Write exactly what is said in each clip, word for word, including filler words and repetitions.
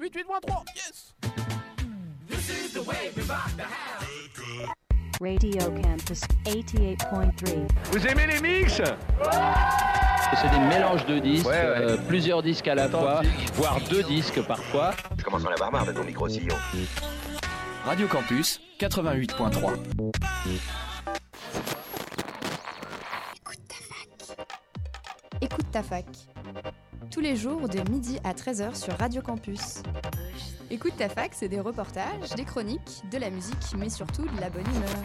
huit point trois, yes! Radio Campus eighty-eight point three. Vous aimez les mix? C'est des mélanges de disques, ouais, ouais. Euh, plusieurs disques à la fois, voire deux disques parfois. Je commence à en avoir marre de ton micro-sillon. Radio Campus quatre-vingt-huit point trois. Écoute ta fac. Écoute ta fac. Tous les jours de midi à treize heures sur Radio Campus. Écoute ta fac, c'est des reportages, des chroniques, de la musique, mais surtout de la bonne humeur.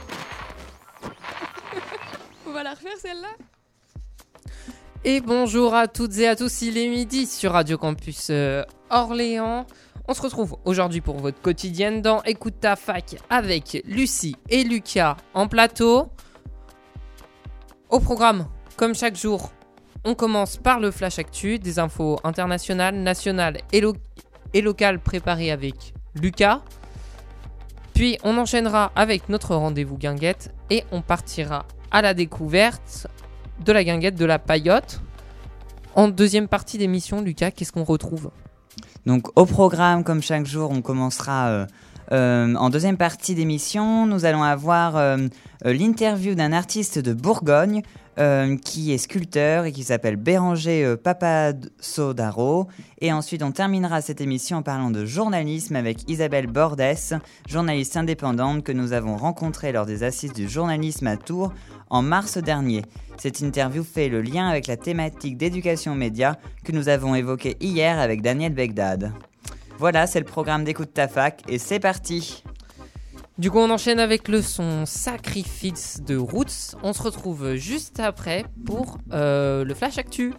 On va la refaire celle-là? Et bonjour à toutes et à tous, il est midi sur Radio Campus euh, Orléans. On se retrouve aujourd'hui pour votre quotidienne dans Écoute ta fac avec Lucie et Lucas en plateau. Au programme, comme chaque jour, on commence par le Flash Actu, des infos internationales, nationales et, lo- et locales préparées avec Lucas. Puis on enchaînera avec notre rendez-vous guinguette et on partira à la découverte de la guinguette de la paillote. En deuxième partie d'émission, Lucas, qu'est-ce qu'on retrouve ? Donc au programme, comme chaque jour, on commencera euh, euh, en deuxième partie d'émission. Nous allons avoir euh, euh, l'interview d'un artiste de Bourgogne euh, qui est sculpteur et qui s'appelle Béranger euh, Papassodaro. Et ensuite, on terminera cette émission en parlant de journalisme avec Isabelle Bordès, journaliste indépendante que nous avons rencontrée lors des assises du journalisme à Tours en mars dernier. Cette interview fait le lien avec la thématique d'éducation aux médias que nous avons évoquée hier avec Daniel Begdad. Voilà, c'est le programme d'Écoute ta fac et c'est parti. Du coup, on enchaîne avec le son Sacrifice de Roots. On se retrouve juste après pour euh, le Flash Actu.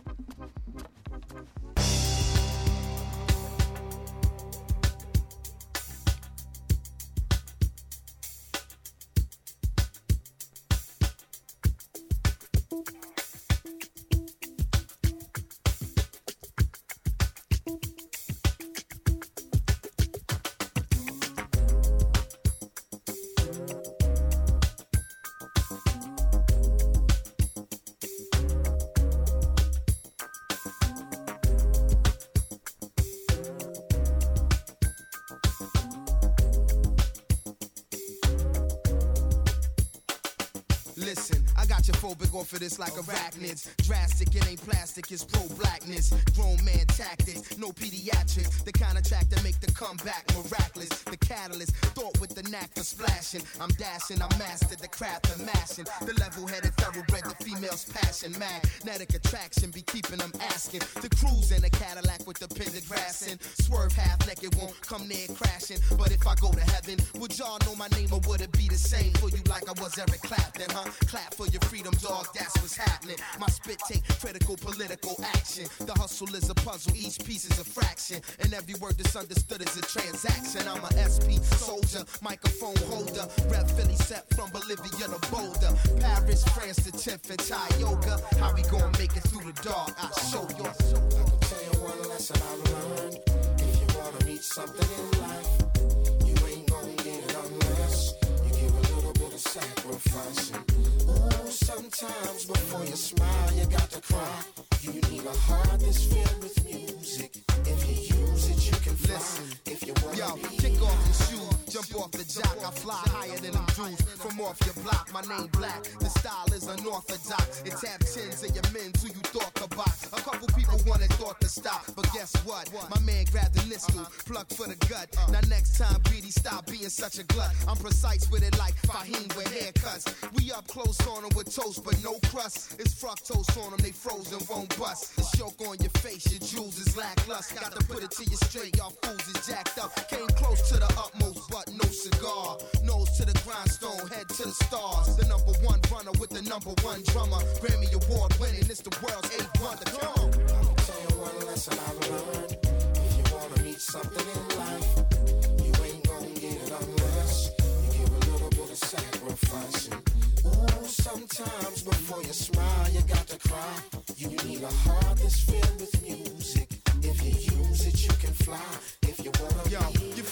Listen, I got your phobic off of this like arachnids. Drastic, it ain't plastic, it's pro-blackness. Grown man tactics, no pediatrics. The kind of track that make the comeback miraculous. The catalyst, thought with the knack for splashing. I'm dashing, I mastered the craft of mashing. The level-headed thoroughbred, the female's passion. Magnetic attraction be keeping them asking. The cruise in a Cadillac with the pentagrass and swerve half naked, won't come near crashing. But if I go to heaven, would y'all know my name or would it be the same for you like I was Eric Clapton, huh? Clap for your freedom, dog, that's what's happening. My spit take critical political action. The hustle is a puzzle, each piece is a fraction. And every word that's understood is a transaction. I'm a S P soldier, microphone holder. Rep Philly set from Bolivia to Boulder. Paris, France to tenth and Tioga. How we gonna make it through the dark? I'll show you. I can tell you one lesson I learned. If you wanna reach something in life, you ain't gonna get it unless you give a little bit of sacrifice. Ooh, sometimes before you smile, you got to cry. You need a heart that's filled with music. If you use it, you can fly. Listen, if you want yo, kick off your shoes, jump off the jock. I fly higher than them dudes from off your block. My name black, the style is unorthodox. It tap tens of your men who you thought could box. A couple people wanted thought to stop, but guess what? My man grabbed the nistle, plucked for the gut. Now next time, greedy, stop being such a glut. I'm precise with it like Fahim with haircuts. We up close on them with toast, but no crust. It's fructose on them, they frozen, won't bust. The choke on your face, your jewels is lackluster. Got to put it to you straight, y'all fools is jacked up. Came close to the utmost, but no cigar. Nose to the grindstone, head to the stars. The number one runner with the number one drummer. Grammy Award winning, it's the world's eighth wonder. Come on. I'll tell you one lesson I learned. If you want to reach something in life, you ain't gonna get it unless you give a little bit of sacrifice. Ooh, sometimes before you smile, you got to cry. You need a heart that's filled with music. If you use it, you can fly. If you wanna Yo, your first impression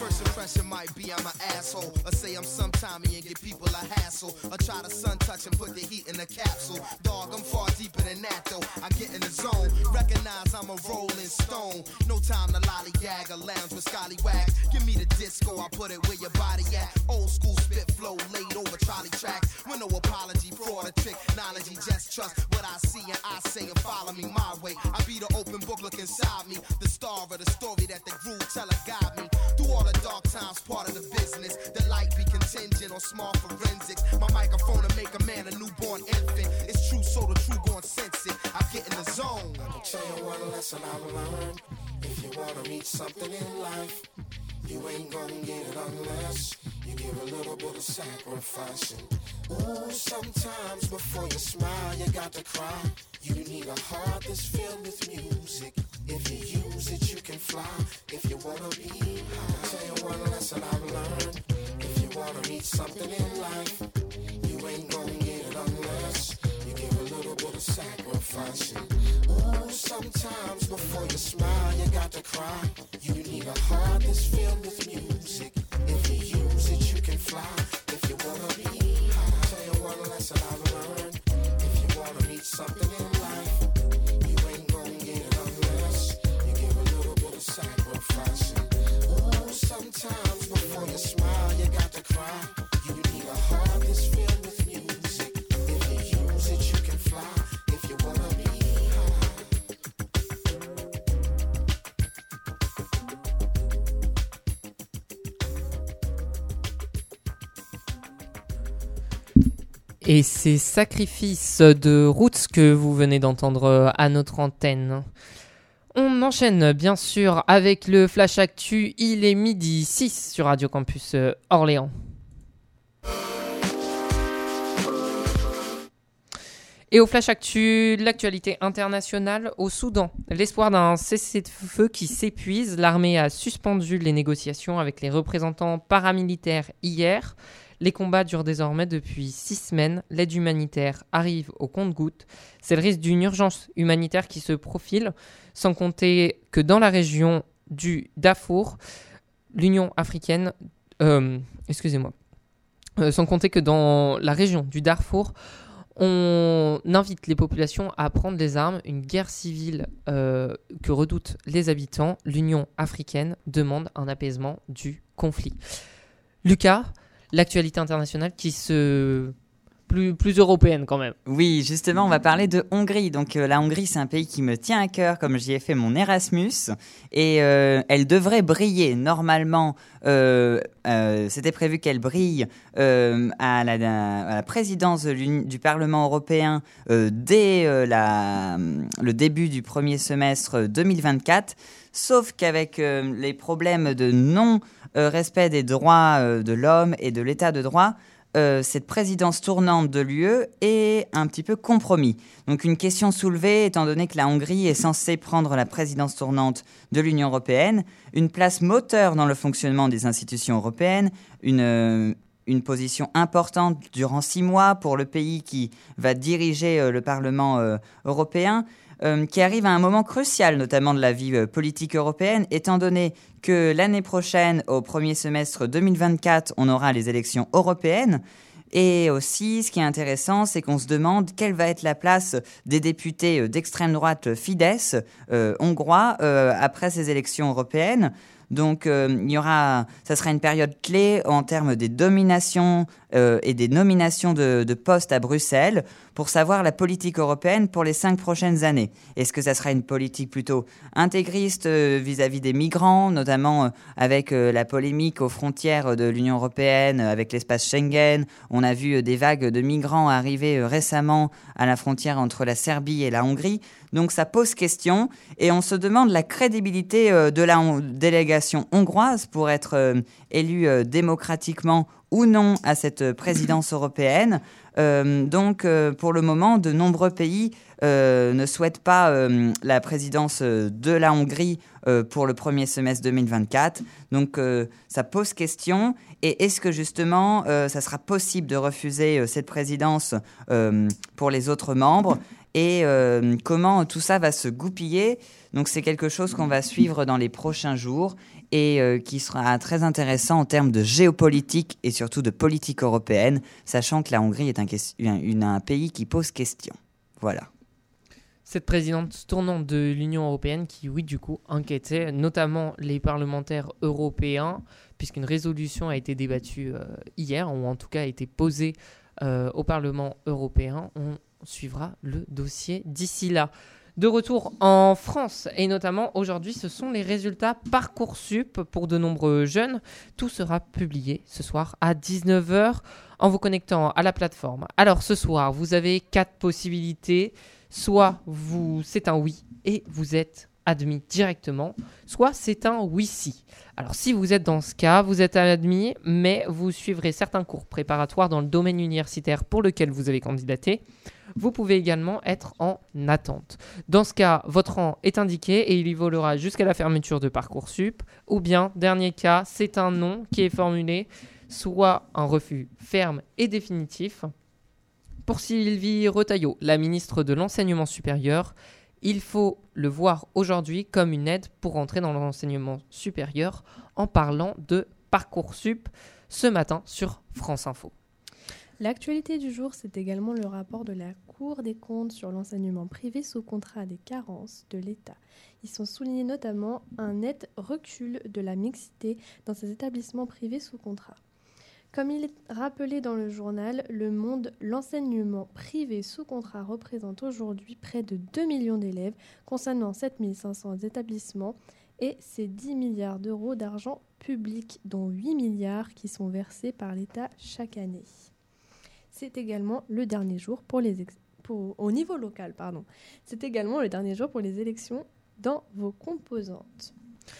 impression might be I'm an asshole, or say I'm some Tommy and give people a hassle, or try to sun touch and put the heat in a capsule. Dog, I'm far deeper than that though. I get in the zone, recognize I'm a rolling stone. No time to lollygag or lounge with scallywags. Give me the disco, I put it where your body at. Old school spit flow, laid over trolley tracks. With no apology, fraud or trick, knowledge, just trust what I see and I say and follow me my way. I be the open book, look inside me, the star of the story that the groove teller guide me. Through all the dark times, part of the business. The light be contingent on small forensics. My microphone to make a man a newborn infant. It's true, so the true gon' sense it. I get in the zone. I'll tell you one lesson I've learned. If you wanna reach something in life, you ain't gonna get it unless you give a little bit of sacrifice. And ooh, sometimes before you smile, you got to cry. You need a heart that's filled with music. If you use it, you can fly. If you wanna be high, I'll tell you one lesson I've learned. If you wanna reach something in life, you ain't gonna get it unless you give a little bit of sacrifice. And ooh, sometimes before you smile, you got to cry. You need a heart that's filled with music. If you use it, you can fly. If you wanna be high, I'll tell you one lesson I've learned. If you wanna reach something in life, you ain't gonna get it unless you give a little bit of sacrifice. Ooh, sometimes before you smile, you got to cry. You need a heart that's filled with music. If you use it, you can fly. If you wanna be high. Et c'est Sacrifice de Roots que vous venez d'entendre à notre antenne. On enchaîne bien sûr avec le Flash Actu. Il est midi six sur Radio Campus Orléans. Et au Flash Actu, l'actualité internationale au Soudan. L'espoir d'un cessez-le-feu qui s'épuise. L'armée a suspendu les négociations avec les représentants paramilitaires hier. Les combats durent désormais depuis six semaines. L'aide humanitaire arrive au compte-gouttes. C'est le risque d'une urgence humanitaire qui se profile, sans compter que dans la région du Darfour, l'Union africaine... Euh, excusez-moi. Euh, sans compter que dans la région du Darfour, on invite les populations à prendre les armes. Une guerre civile euh, que redoutent les habitants. L'Union africaine demande un apaisement du conflit. Lucas, l'actualité internationale qui se... Plus, plus européenne quand même. Oui, justement, on va parler de Hongrie. Donc euh, la Hongrie, c'est un pays qui me tient à cœur, comme j'y ai fait mon Erasmus. Et euh, elle devrait briller normalement. Euh, euh, c'était prévu qu'elle brille euh, à, la, à la présidence du Parlement européen euh, dès euh, la, le début du premier semestre deux mille vingt-quatre. Sauf qu'avec euh, les problèmes de non-respect des droits euh, de l'homme et de l'état de droit, Euh, cette présidence tournante de l'U E est un petit peu compromis. Donc une question soulevée, étant donné que la Hongrie est censée prendre la présidence tournante de l'Union européenne, une place moteur dans le fonctionnement des institutions européennes, une, euh, une position importante durant six mois pour le pays qui va diriger euh, le Parlement euh, européen, Euh, qui arrive à un moment crucial, notamment de la vie euh, politique européenne, étant donné que l'année prochaine, au premier semestre deux mille vingt-quatre, on aura les élections européennes. Et aussi, ce qui est intéressant, c'est qu'on se demande quelle va être la place des députés euh, d'extrême droite Fidesz euh, hongrois euh, après ces élections européennes. Donc, euh, il y aura, ça sera une période clé en termes des dominations euh, et des nominations de, de postes à Bruxelles pour savoir la politique européenne pour les cinq prochaines années. Est-ce que ça sera une politique plutôt intégriste euh, vis-à-vis des migrants, notamment euh, avec euh, la polémique aux frontières de l'Union européenne, euh, avec l'espace Schengen. On a vu euh, des vagues de migrants arriver euh, récemment à la frontière entre la Serbie et la Hongrie. Donc ça pose question et on se demande la crédibilité euh, de la on- délégation hongroise pour être euh, élue euh, démocratiquement ou non à cette présidence européenne. Euh, donc euh, pour le moment, de nombreux pays euh, ne souhaitent pas euh, la présidence de la Hongrie euh, pour le premier semestre deux mille vingt-quatre. Donc euh, ça pose question. Et est-ce que justement, euh, ça sera possible de refuser euh, cette présidence euh, pour les autres membres ? et euh, comment tout ça va se goupiller. Donc c'est quelque chose qu'on va suivre dans les prochains jours et euh, qui sera très intéressant en termes de géopolitique et surtout de politique européenne, sachant que la Hongrie est un, un, un pays qui pose question. Voilà. Cette présidente tournante de l'Union européenne qui, oui, du coup, inquiétait notamment les parlementaires européens, puisqu'une résolution a été débattue euh, hier, ou en tout cas a été posée euh, au Parlement européen. On suivra le dossier d'ici là. De retour en France, et notamment aujourd'hui, ce sont les résultats Parcoursup pour de nombreux jeunes. Tout sera publié ce soir à dix-neuf heures en vous connectant à la plateforme. Alors ce soir, vous avez quatre possibilités. Soit vous, c'est un oui et vous êtes admis directement, soit c'est un oui-si. Alors si vous êtes dans ce cas, vous êtes admis, mais vous suivrez certains cours préparatoires dans le domaine universitaire pour lequel vous avez candidaté. Vous pouvez également être en attente. Dans ce cas, votre rang est indiqué et il évoluera jusqu'à la fermeture de Parcoursup. Ou bien, dernier cas, c'est un non qui est formulé, soit un refus ferme et définitif. Pour Sylvie Retailleau, la ministre de l'Enseignement supérieur, il faut le voir aujourd'hui comme une aide pour entrer dans l'enseignement supérieur en parlant de Parcoursup ce matin sur France Info. L'actualité du jour, c'est également le rapport de la Cour des comptes sur l'enseignement privé sous contrat des carences de l'État. Ils sont soulignés notamment un net recul de la mixité dans ces établissements privés sous contrat. Comme il est rappelé dans le journal Le Monde, l'enseignement privé sous contrat représente aujourd'hui près de deux millions d'élèves concernant sept mille cinq cents établissements et c'est dix milliards d'euros d'argent public, dont huit milliards qui sont versés par l'État chaque année. C'est également le dernier jour pour les ex- pour, au niveau local, pardon. C'est également le dernier jour pour les élections dans vos composantes.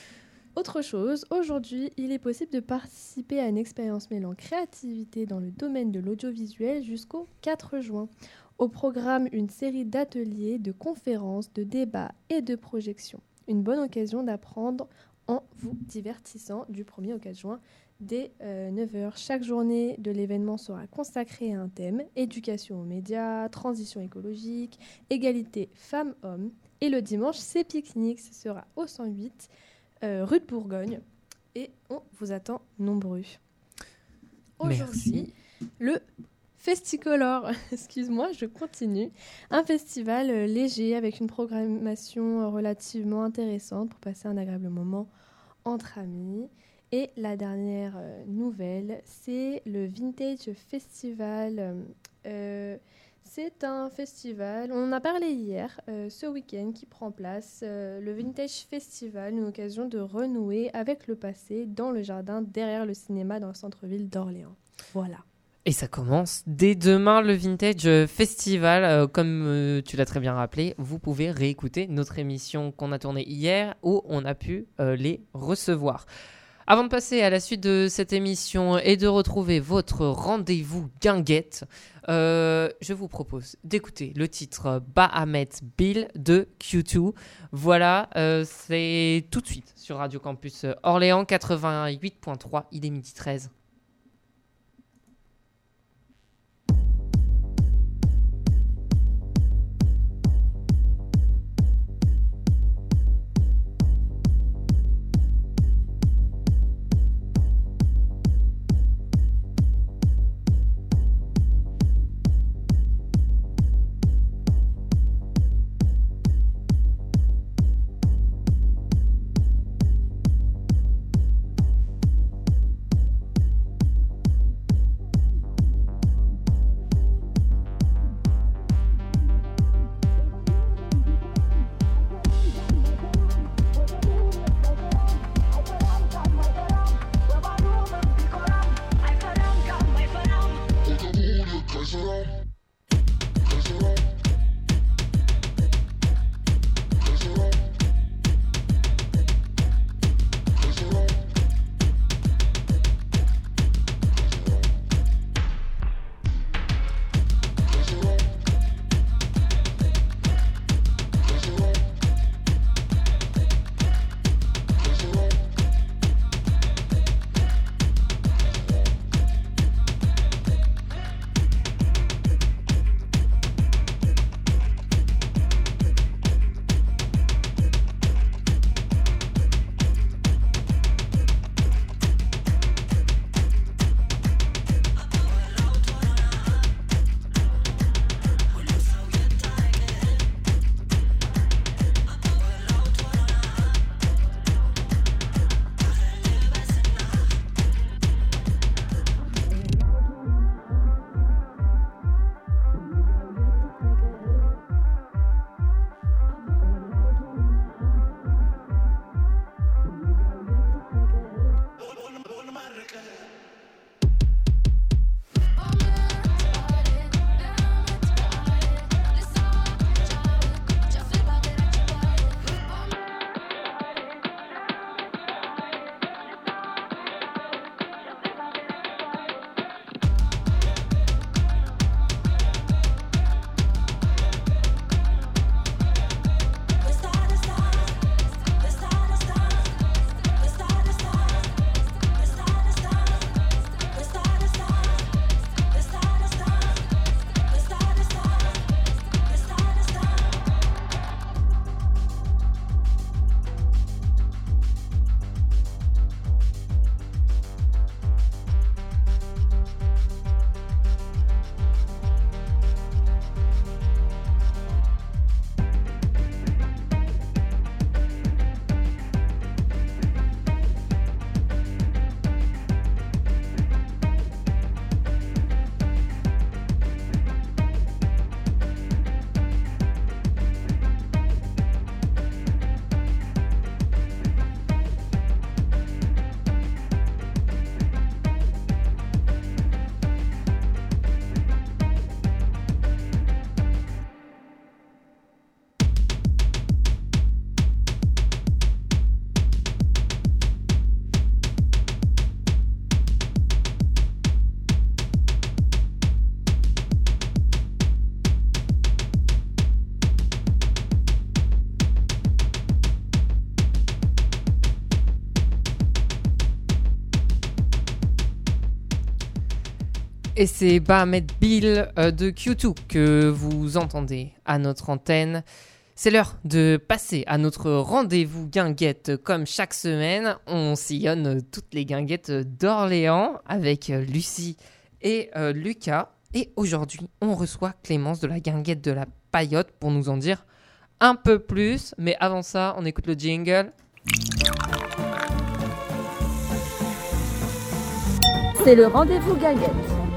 Autre chose, aujourd'hui, il est possible de participer à une expérience mêlant créativité dans le domaine de l'audiovisuel jusqu'au quatre juin. Au programme, une série d'ateliers, de conférences, de débats et de projections. Une bonne occasion d'apprendre en vous divertissant du premier au quatre juin dès euh, neuf heures. Chaque journée de l'événement sera consacrée à un thème, éducation aux médias, transition écologique, égalité femmes-hommes. Et le dimanche, c'est pique-nique, ce sera au cent huit, euh, rue de Bourgogne. Et on vous attend nombreux. Aujourd'hui, le Festicolor, excuse-moi, je continue. Un festival euh, léger avec une programmation euh, relativement intéressante pour passer un agréable moment entre amis. Et la dernière euh, nouvelle, c'est le Vintage Festival. Euh, c'est un festival, on en a parlé hier, euh, ce week-end, qui prend place. Euh, le Vintage Festival, une occasion de renouer avec le passé dans le jardin derrière le cinéma dans le centre-ville d'Orléans. Voilà. Et ça commence dès demain, le Vintage Festival. Euh, comme euh, tu l'as très bien rappelé, vous pouvez réécouter notre émission qu'on a tournée hier où on a pu euh, les recevoir. Avant de passer à la suite de cette émission et de retrouver votre rendez-vous guinguette, euh, je vous propose d'écouter le titre Bahamet Bill de Q deux. Voilà, euh, c'est tout de suite sur Radio Campus Orléans quatre-vingt-huit point trois, il est midi treize. Et c'est Bahamed Bill euh, de Q deux que vous entendez à notre antenne. C'est l'heure de passer à notre rendez-vous guinguette. Comme chaque semaine, on sillonne toutes les guinguettes d'Orléans avec Lucie et euh, Lucas. Et aujourd'hui, on reçoit Clémence de la guinguette de la Paillote pour nous en dire un peu plus. Mais avant ça, on écoute le jingle. C'est le rendez-vous guinguette.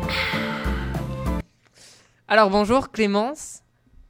Alors bonjour Clémence.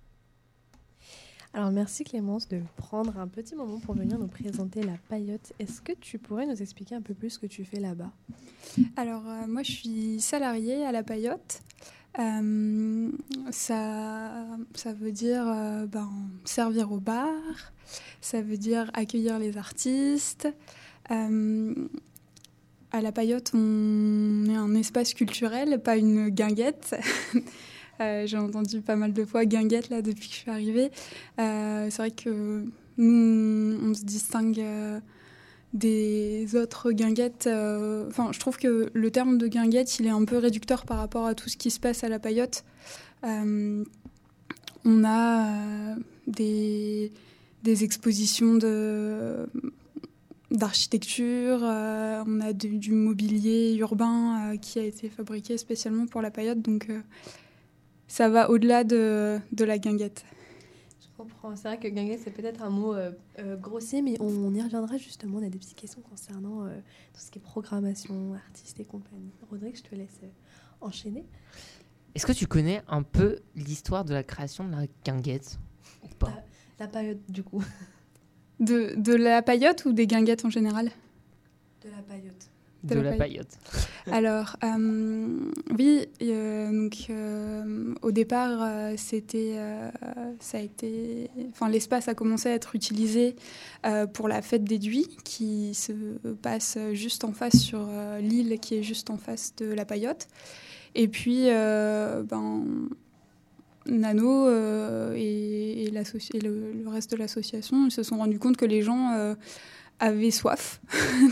Alors merci Clémence de prendre un petit moment pour venir nous présenter la Paillote. Est-ce que tu pourrais nous expliquer un peu plus ce que tu fais là-bas ? Alors euh, moi je suis salariée à la Paillote. Euh, ça, ça veut dire euh, ben, servir au bar, ça veut dire accueillir les artistes. Euh, à la Paillote, on est un espace culturel, pas une guinguette. Euh, j'ai entendu pas mal de fois guinguette là depuis que je suis arrivée. Euh, c'est vrai que nous, on se distingue euh, des autres guinguettes. Enfin, euh, je trouve que le terme de guinguette, il est un peu réducteur par rapport à tout ce qui se passe à la Paillote. Euh, on a euh, des, des expositions de, d'architecture, euh, on a de, du mobilier urbain euh, qui a été fabriqué spécialement pour la Paillote. Donc, euh, ça va au-delà de, de la guinguette. Je comprends. C'est vrai que guinguette, c'est peut-être un mot euh, euh, grossier, mais on, on y reviendra justement. On a des petites questions concernant euh, tout ce qui est programmation, artistes et compagnie. Rodrigue, je te laisse euh, enchaîner. Est-ce que tu connais un peu l'histoire de la création de la guinguette ou pas ? La, la Paillote, du coup. De, de la Paillote ou des guinguettes en général ? De la Paillote. De, de la, la Paillote. Alors, euh, oui, euh, donc, euh, au départ, euh, c'était, euh, ça a été, enfin, l'espace a commencé à être utilisé euh, pour la fête des Duits, qui se passe juste en face sur euh, l'île qui est juste en face de la Paillote. Et puis, euh, ben, Nano euh, et, et, et le, le reste de l'association ils se sont rendus compte que les gens euh, avaient soif.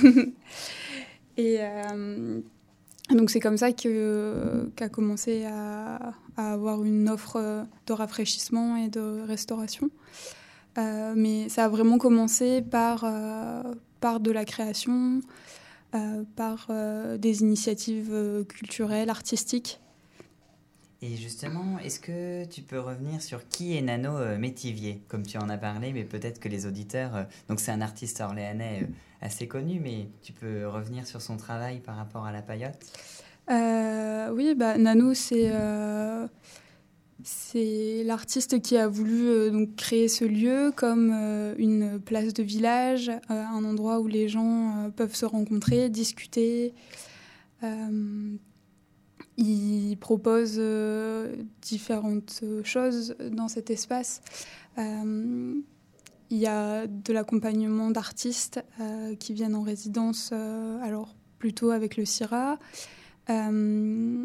Et euh, donc c'est comme ça que, qu'a commencé à, à avoir une offre de rafraîchissement et de restauration. Euh, mais ça a vraiment commencé par, euh, par de la création, euh, par euh, des initiatives culturelles, artistiques. Et justement, est-ce que tu peux revenir sur qui est Nano euh, Métivier ? Comme tu en as parlé, mais peut-être que les auditeurs... Euh, donc c'est un artiste orléanais euh, assez connu, mais tu peux revenir sur son travail par rapport à la Paillote ? euh, Oui, bah, Nano, c'est, euh, c'est l'artiste qui a voulu euh, donc, créer ce lieu comme euh, une place de village, euh, un endroit où les gens euh, peuvent se rencontrer, discuter... Euh, Il propose euh, différentes choses dans cet espace. Euh, il y a de l'accompagnement d'artistes euh, qui viennent en résidence, euh, alors plutôt avec le CIRA. Euh,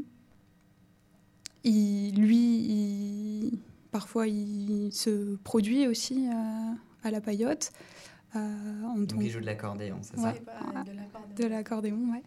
il, lui, il, parfois, il se produit aussi euh, à la Paillote. Euh, en Donc ton... il joue de l'accordéon, c'est ouais, ça ? Pas de l'accordéon. De l'accordéon, oui.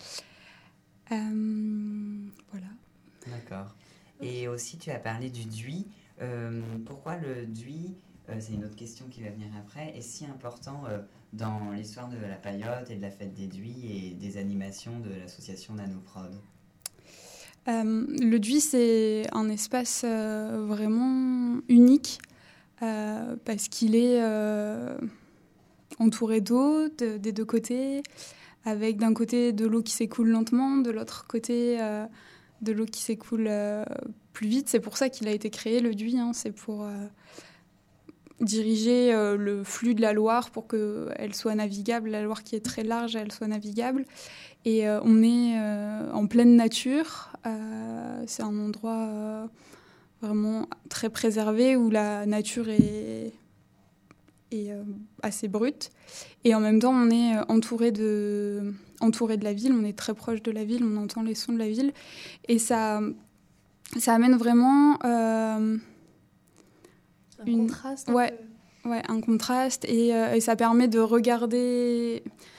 Euh, voilà. D'accord. Et aussi, tu as parlé du Duit. Euh, pourquoi le Duit, euh, c'est une autre question qui va venir après, est si important euh, dans l'histoire de la Paillote et de la fête des Duits et des animations de l'association Nanoprod ? euh, Le Duit, c'est un espace euh, vraiment unique euh, parce qu'il est euh, entouré d'eau de, des deux côtés, avec d'un côté de l'eau qui s'écoule lentement, de l'autre côté euh, de l'eau qui s'écoule euh, plus vite. C'est pour ça qu'il a été créé, le Duit. Hein. C'est pour euh, diriger euh, le flux de la Loire pour qu'elle soit navigable. La Loire qui est très large, elle soit navigable. Et euh, on est euh, en pleine nature. Euh, c'est un endroit euh, vraiment très préservé où la nature est... est euh, assez brute. Et en même temps, on est entouré de, entouré de la ville, on est très proche de la ville, on entend les sons de la ville. Et ça, ça amène vraiment... Euh, un une, contraste. Ouais, ouais, un contraste. Et, euh, et ça permet de regarder...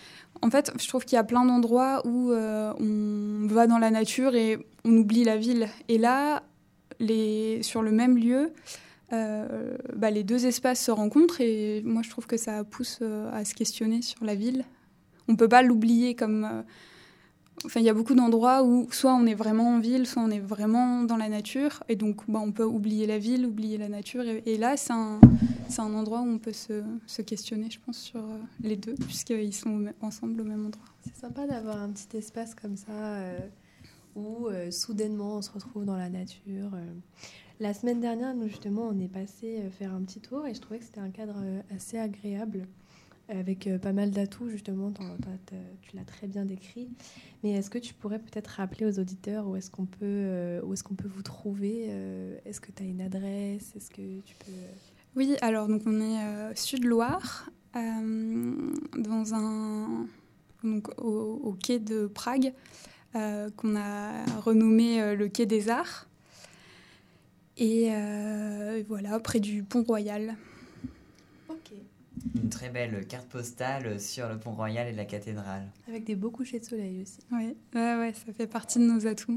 en fait, je trouve qu'il y a plein d'endroits où euh, on va dans la nature et on oublie la ville. Et là, les, sur le même lieu, euh, bah, les deux espaces se rencontrent et moi, je trouve que ça pousse euh, à se questionner sur la ville. On ne peut pas l'oublier comme... Euh, enfin, il y a beaucoup d'endroits où soit on est vraiment en ville, soit on est vraiment dans la nature. Et donc, bah, on peut oublier la ville, oublier la nature. Et, et là, c'est un, c'est un endroit où on peut se, se questionner, je pense, sur euh, les deux, puisqu'ils sont au même, ensemble au même endroit. C'est sympa d'avoir un petit espace comme ça euh, où euh, soudainement on se retrouve dans la nature. Euh. La semaine dernière, nous justement, on est passé euh, faire un petit tour et je trouvais que c'était un cadre euh, assez agréable avec euh, pas mal d'atouts, justement. T'en, t'as, t'as, tu l'as très bien décrit. Mais est-ce que tu pourrais peut-être rappeler aux auditeurs où est-ce qu'on peut, euh, où est-ce qu'on peut vous trouver euh, Est-ce que tu as une adresse Est-ce que tu peux... Oui, alors donc on est euh, Sud-Loire, euh, dans un... Donc, au, au quai de Prague, euh, qu'on a renommé euh, le quai des Arts. Et euh, voilà, près du Pont Royal. Ok. Une très belle carte postale sur le Pont Royal et la cathédrale. Avec des beaux couchers de soleil aussi. Oui, ouais, ouais, ça fait partie de nos atouts.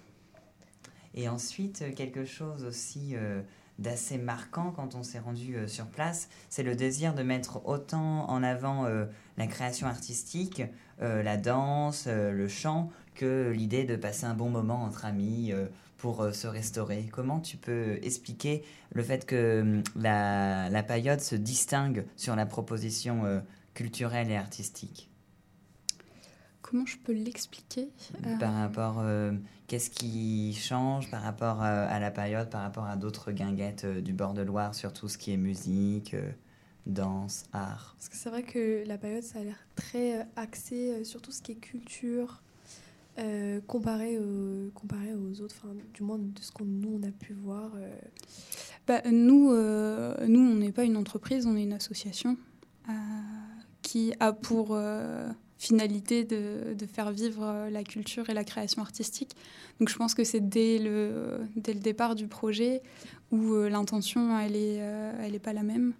Et ensuite, quelque chose aussi euh, d'assez marquant quand on s'est rendu euh, sur place, c'est le désir de mettre autant en avant euh, la création artistique, euh, la danse, euh, le chant, que l'idée de passer un bon moment entre amis euh, pour euh, se restaurer. Comment tu peux expliquer le fait que la, la Paillote se distingue sur la proposition euh, culturelle et artistique ? Comment je peux l'expliquer ? Par rapport, euh, qu'est-ce qui change par rapport euh, à la Paillote, par rapport à d'autres guinguettes euh, du bord de Loire, sur tout ce qui est musique, euh, danse, art ? Parce que c'est vrai que la Paillote, ça a l'air très euh, axé euh, sur tout ce qui est culture, euh, comparé, au, comparé aux autres, enfin, du moins de ce qu'on nous on a pu voir. Euh... Bah, nous, euh, nous, on n'est pas une entreprise, on est une association euh, qui a pour... Euh, finalité de, de faire vivre la culture et la création artistique. Donc je pense que c'est dès le, dès le départ du projet où euh, l'intention, elle n'est euh, elle est pas la même.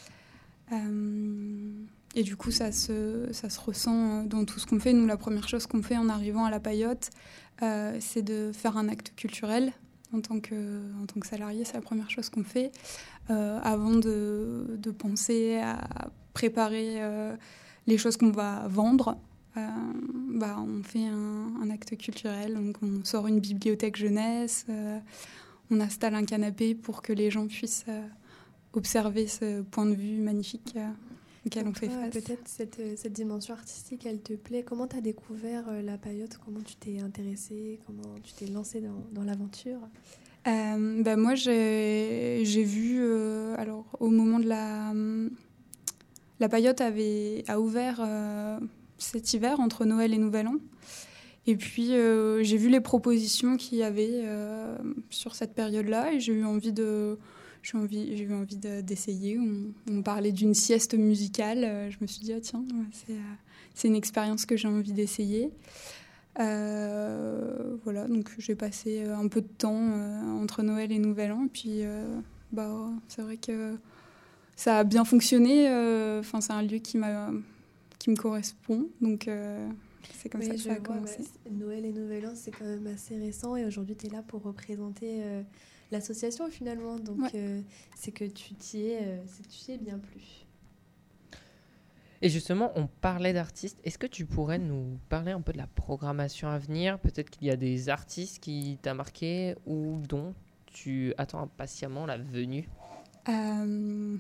Euh, et du coup, ça se, ça se ressent dans tout ce qu'on fait. Nous, la première chose qu'on fait en arrivant à la Paillote, euh, c'est de faire un acte culturel. En tant que, en tant que salarié, c'est la première chose qu'on fait euh, avant de, de penser à préparer... Euh, les choses qu'on va vendre, euh, bah, on fait un, un acte culturel. Donc on sort une bibliothèque jeunesse, euh, on installe un canapé pour que les gens puissent euh, observer ce point de vue magnifique euh, auquel on fait toi, face. Peut-être cette, cette dimension artistique, elle te plaît. Comment tu as découvert euh, la Paillote ? Comment tu t'es intéressée ? Comment tu t'es lancée dans, dans l'aventure ? euh, bah, Moi, j'ai, j'ai vu, euh, alors, au moment de la... La Paillote avait, a ouvert euh, cet hiver, entre Noël et Nouvel An. Et puis, euh, j'ai vu les propositions qu'il y avait euh, sur cette période-là et j'ai eu envie, de, j'ai envie, j'ai eu envie de, d'essayer. On, on parlait d'une sieste musicale. Je me suis dit, ah, tiens, c'est, c'est une expérience que j'ai envie d'essayer. Euh, voilà, donc j'ai passé un peu de temps euh, entre Noël et Nouvel An. Et puis, euh, bah, c'est vrai que... ça a bien fonctionné. Enfin, euh, c'est un lieu qui, m'a, qui me correspond. Donc, euh, c'est comme oui, ça que ça a vois, commencé. Bah, Noël et Nouvel An, c'est quand même assez récent. Et aujourd'hui, tu es là pour représenter euh, l'association, finalement. Donc, ouais. euh, c'est que tu t'y es, euh, c'est que tu t'y es bien plu. Et justement, on parlait d'artistes. Est-ce que tu pourrais nous parler un peu de la programmation à venir ? Peut-être qu'il y a des artistes qui t'ont marqué ou dont tu attends impatiemment la venue ? Euh, hmm.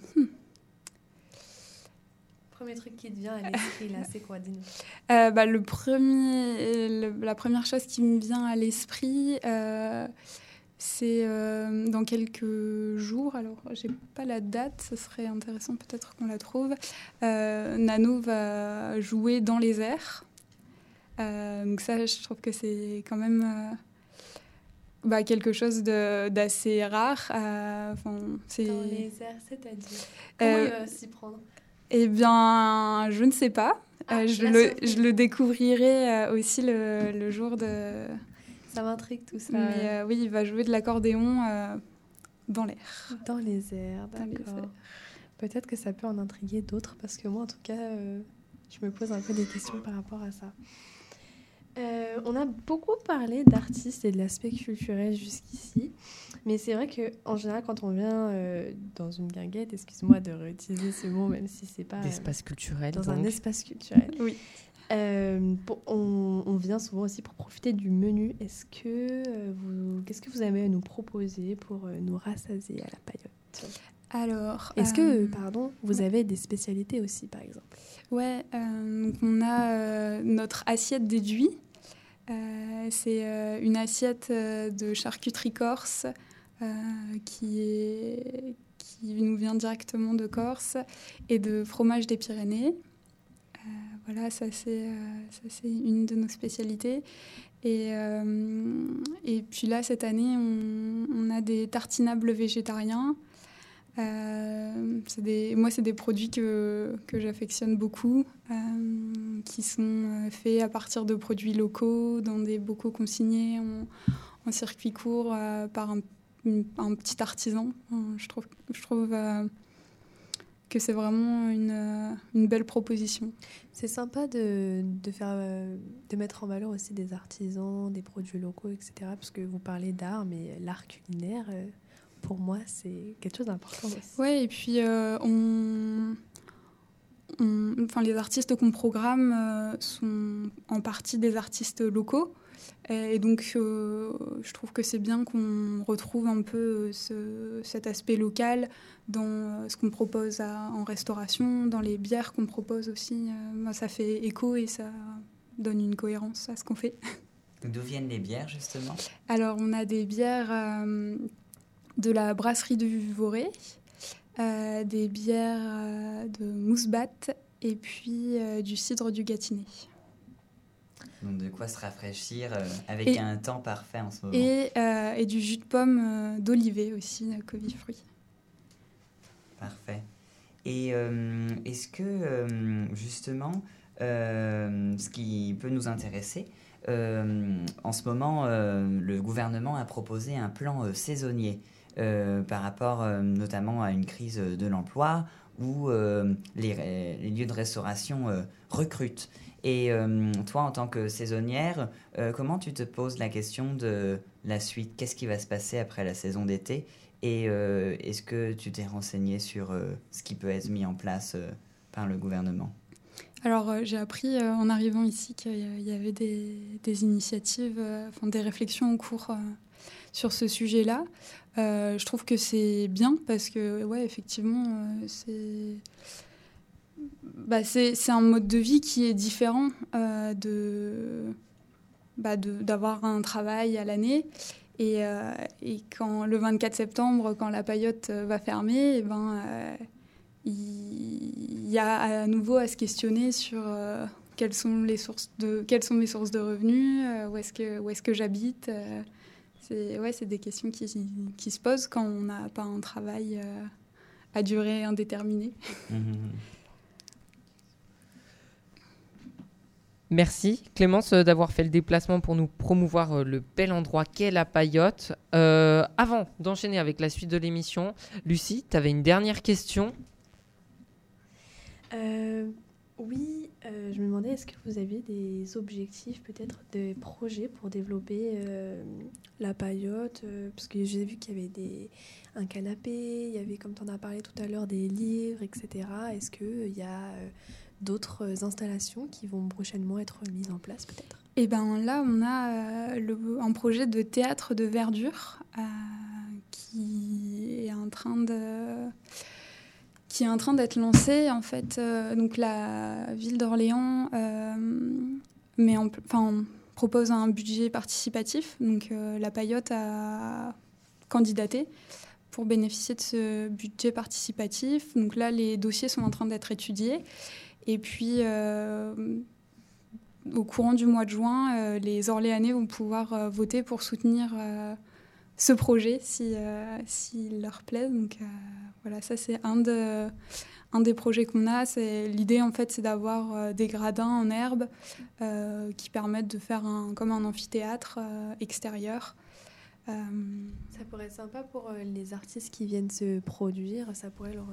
Premier truc qui te vient à l'esprit, là, c'est quoi ? Dis-nous. Euh, bah, le premier, le, la première chose qui me vient à l'esprit, euh, c'est euh, dans quelques jours. Alors, j'ai pas la date, ce serait intéressant peut-être qu'on la trouve. Euh, Nano va jouer dans les airs. Euh, donc ça, je trouve que c'est quand même... Euh, Bah, quelque chose de, d'assez rare. Euh, c'est... Dans les airs, c'est-à-dire comment euh, il va s'y prendre ? Eh bien, je ne sais pas. Ah, euh, je, le, je le découvrirai aussi le, le jour de... Ça m'intrigue tout ça. Mais euh, oui, il va jouer de l'accordéon euh, dans l'air. Dans les airs, d'accord. Dans les airs. Peut-être que ça peut en intriguer d'autres, parce que moi, en tout cas, euh, je me pose un peu des questions par rapport à ça. Euh, on a beaucoup parlé d'artistes et de l'aspect culturel jusqu'ici, mais c'est vrai qu'en général, quand on vient euh, dans une guinguette, excuse-moi de réutiliser ce mot, même si c'est pas... D'espace euh, culturel, Dans donc. un espace culturel. Oui. Euh, pour, on, on vient souvent aussi pour profiter du menu. Est-ce que euh, vous, qu'est-ce que vous avez à nous proposer pour euh, nous rassasier à la paillote ? Alors, Est-ce euh, que, pardon, vous ouais. avez des spécialités aussi, par exemple ? Ouais, euh, donc on a euh, notre assiette déduit. Euh, c'est euh, une assiette euh, de charcuterie corse euh, qui, est, qui nous vient directement de Corse et de fromage des Pyrénées. Euh, voilà, ça c'est, euh, ça c'est une de nos spécialités. Et, euh, et puis là, cette année, on, on a des tartinables végétariens. Euh, c'est des, moi, c'est des produits que, que j'affectionne beaucoup, euh, qui sont faits à partir de produits locaux, dans des bocaux consignés en, en circuit court euh, par un, une, un petit artisan. Je trouve, je trouve euh, que c'est vraiment une, une belle proposition. C'est sympa de, de, faire, de mettre en valeur aussi des artisans, des produits locaux, et cetera. Parce que vous parlez d'art, mais l'art culinaire... Euh... Pour moi, c'est quelque chose d'important aussi. Oui, et puis euh, on, on, enfin, les artistes qu'on programme euh, sont en partie des artistes locaux. Et, et donc, euh, je trouve que c'est bien qu'on retrouve un peu ce, cet aspect local dans euh, ce qu'on propose à, en restauration, dans les bières qu'on propose aussi. Euh, ça fait écho et ça donne une cohérence à ce qu'on fait. D'où viennent les bières, justement ? Alors, on a des bières... Euh, de la brasserie du Voré, euh, des bières euh, de Moussebat et puis euh, du cidre du Gâtinais. Donc de quoi se rafraîchir euh, avec et, un temps parfait en ce moment. Et, euh, et du jus de pomme euh, d'Olivet aussi, euh, Covifruit. Parfait. Et euh, est-ce que, euh, justement, euh, ce qui peut nous intéresser, euh, en ce moment, euh, le gouvernement a proposé un plan euh, saisonnier. Euh, par rapport euh, notamment à une crise de l'emploi où euh, les, les lieux de restauration euh, recrutent. Et euh, toi, en tant que saisonnière, euh, comment tu te poses la question de la suite ? Qu'est-ce qui va se passer après la saison d'été ? Et euh, est-ce que tu t'es renseignée sur euh, ce qui peut être mis en place euh, par le gouvernement ? Alors, euh, j'ai appris euh, en arrivant ici qu'il y avait des, des initiatives, euh, enfin, des réflexions en cours euh, sur ce sujet-là. Euh, je trouve que c'est bien parce que, ouais, effectivement, euh, c'est... Bah, c'est, c'est un mode de vie qui est différent euh, de, bah, de, d'avoir un travail à l'année. Et, euh, et quand, le vingt-quatre septembre, quand la paillote va fermer, eh ben, euh, il y a à nouveau à se questionner sur euh, quelles sont les sources de, quelles sont mes sources de revenus, euh, où est-ce que, où est-ce que j'habite. Euh, c'est, ouais, c'est des questions qui, qui se posent quand on n'a pas un travail euh, à durée indéterminée. Mmh. Merci Clémence d'avoir fait le déplacement pour nous promouvoir le bel endroit qu'est la paillote. Euh, avant d'enchaîner avec la suite de l'émission, Lucie, tu avais une dernière question ? euh, Oui, euh, je me demandais, est-ce que vous aviez des objectifs, peut-être des projets pour développer euh, la paillote euh, parce que j'ai vu qu'il y avait des, un canapé, il y avait, comme tu en as parlé tout à l'heure, des livres, et cetera. Est-ce qu'il y a... Euh, d'autres installations qui vont prochainement être mises en place, peut-être ? Eh bien là, on a euh, le, un projet de théâtre de verdure euh, qui est en train de... qui est en train d'être lancé. En fait, euh, donc la ville d'Orléans euh, met en, enfin, propose un budget participatif. Donc euh, la paillote a candidaté pour bénéficier de ce budget participatif. Donc là, les dossiers sont en train d'être étudiés. Et puis, euh, au courant du mois de juin, euh, les Orléanais vont pouvoir euh, voter pour soutenir euh, ce projet si, euh, s'il leur plaît. Donc euh, voilà, ça c'est un, de, un des projets qu'on a. C'est, l'idée en fait, c'est d'avoir euh, des gradins en herbe euh, qui permettent de faire un, comme un amphithéâtre euh, extérieur. Euh... Ça pourrait être sympa pour euh, les artistes qui viennent se produire. Ça pourrait leur... Euh...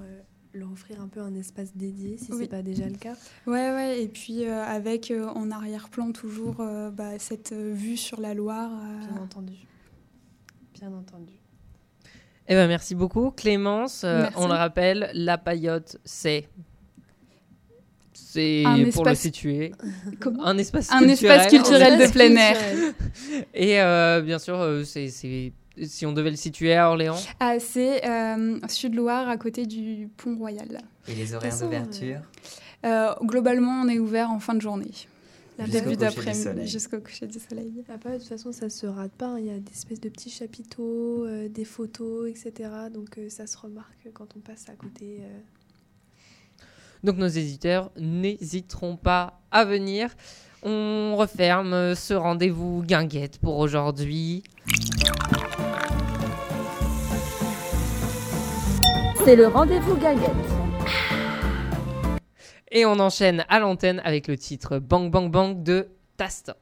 leur offrir un peu un espace dédié, si Oui. c'est pas déjà le cas. Ouais, ouais, et puis euh, avec euh, en arrière-plan toujours euh, bah, cette euh, vue sur la Loire. euh, Bien entendu. Bien entendu. Eh ben, merci beaucoup, Clémence. Euh, Merci. on le rappelle, la Paillote, c'est... C'est, Un pour le espace- situer, Comment un espace Un culturel. espace culturel de plein air. Et euh, bien sûr, euh, c'est, c'est, si on devait le situer à Orléans. Ah, c'est euh, Sud-Loire, à côté du Pont Royal. Et les horaires façon, d'ouverture Euh, globalement, on est ouvert en fin de journée. La Jusqu'au Début coucher du d'après-midi, soleil. jusqu'au coucher du soleil. La période, de toute façon, ça se rate pas. hein. Il y a des espèces de petits chapiteaux, euh, des photos, et cetera. Donc euh, ça se remarque quand on passe à côté. euh. Donc nos éditeurs n'hésiteront pas à venir. On referme ce rendez-vous guinguette pour aujourd'hui. C'est le rendez-vous Guinguette. Et on enchaîne à l'antenne avec le titre Bang Bang Bang de Tast.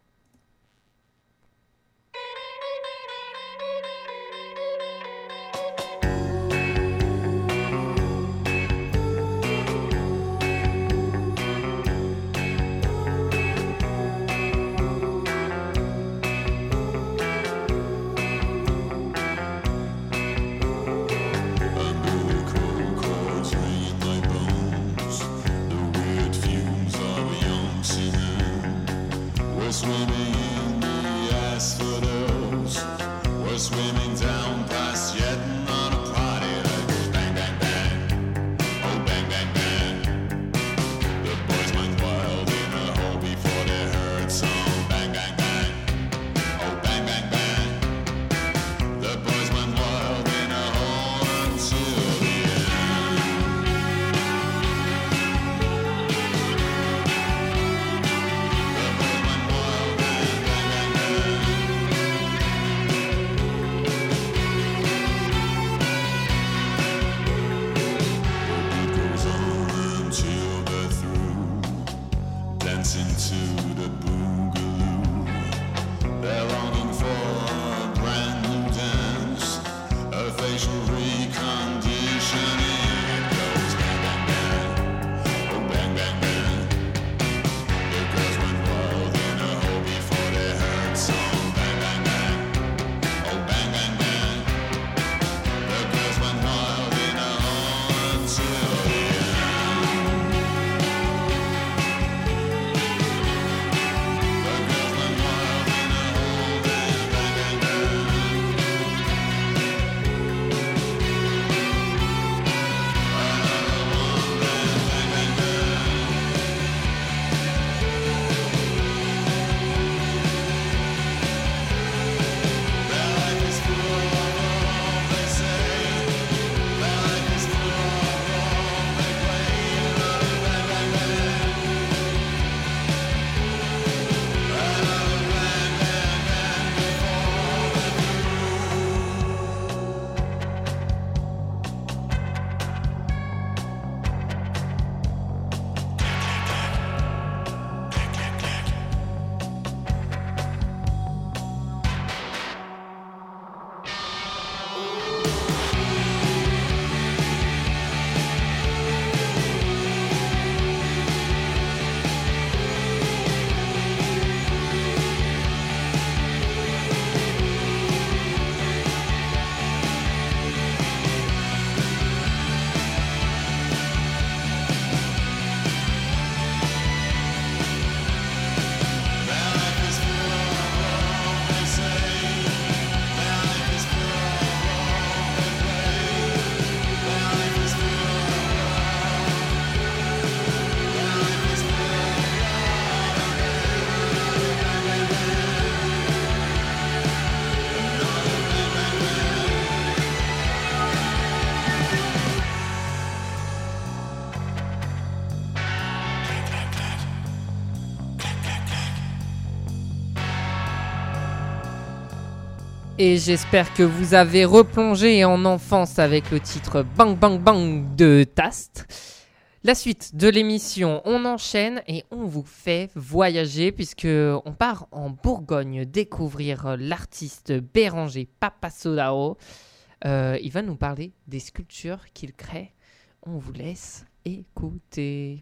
Et j'espère que vous avez replongé en enfance avec le titre Bang Bang Bang de Tast. La suite de l'émission, on enchaîne et on vous fait voyager puisque on part en Bourgogne découvrir l'artiste Béranger Papasodao. Euh, il va nous parler des sculptures qu'il crée. on vous laisse écouter.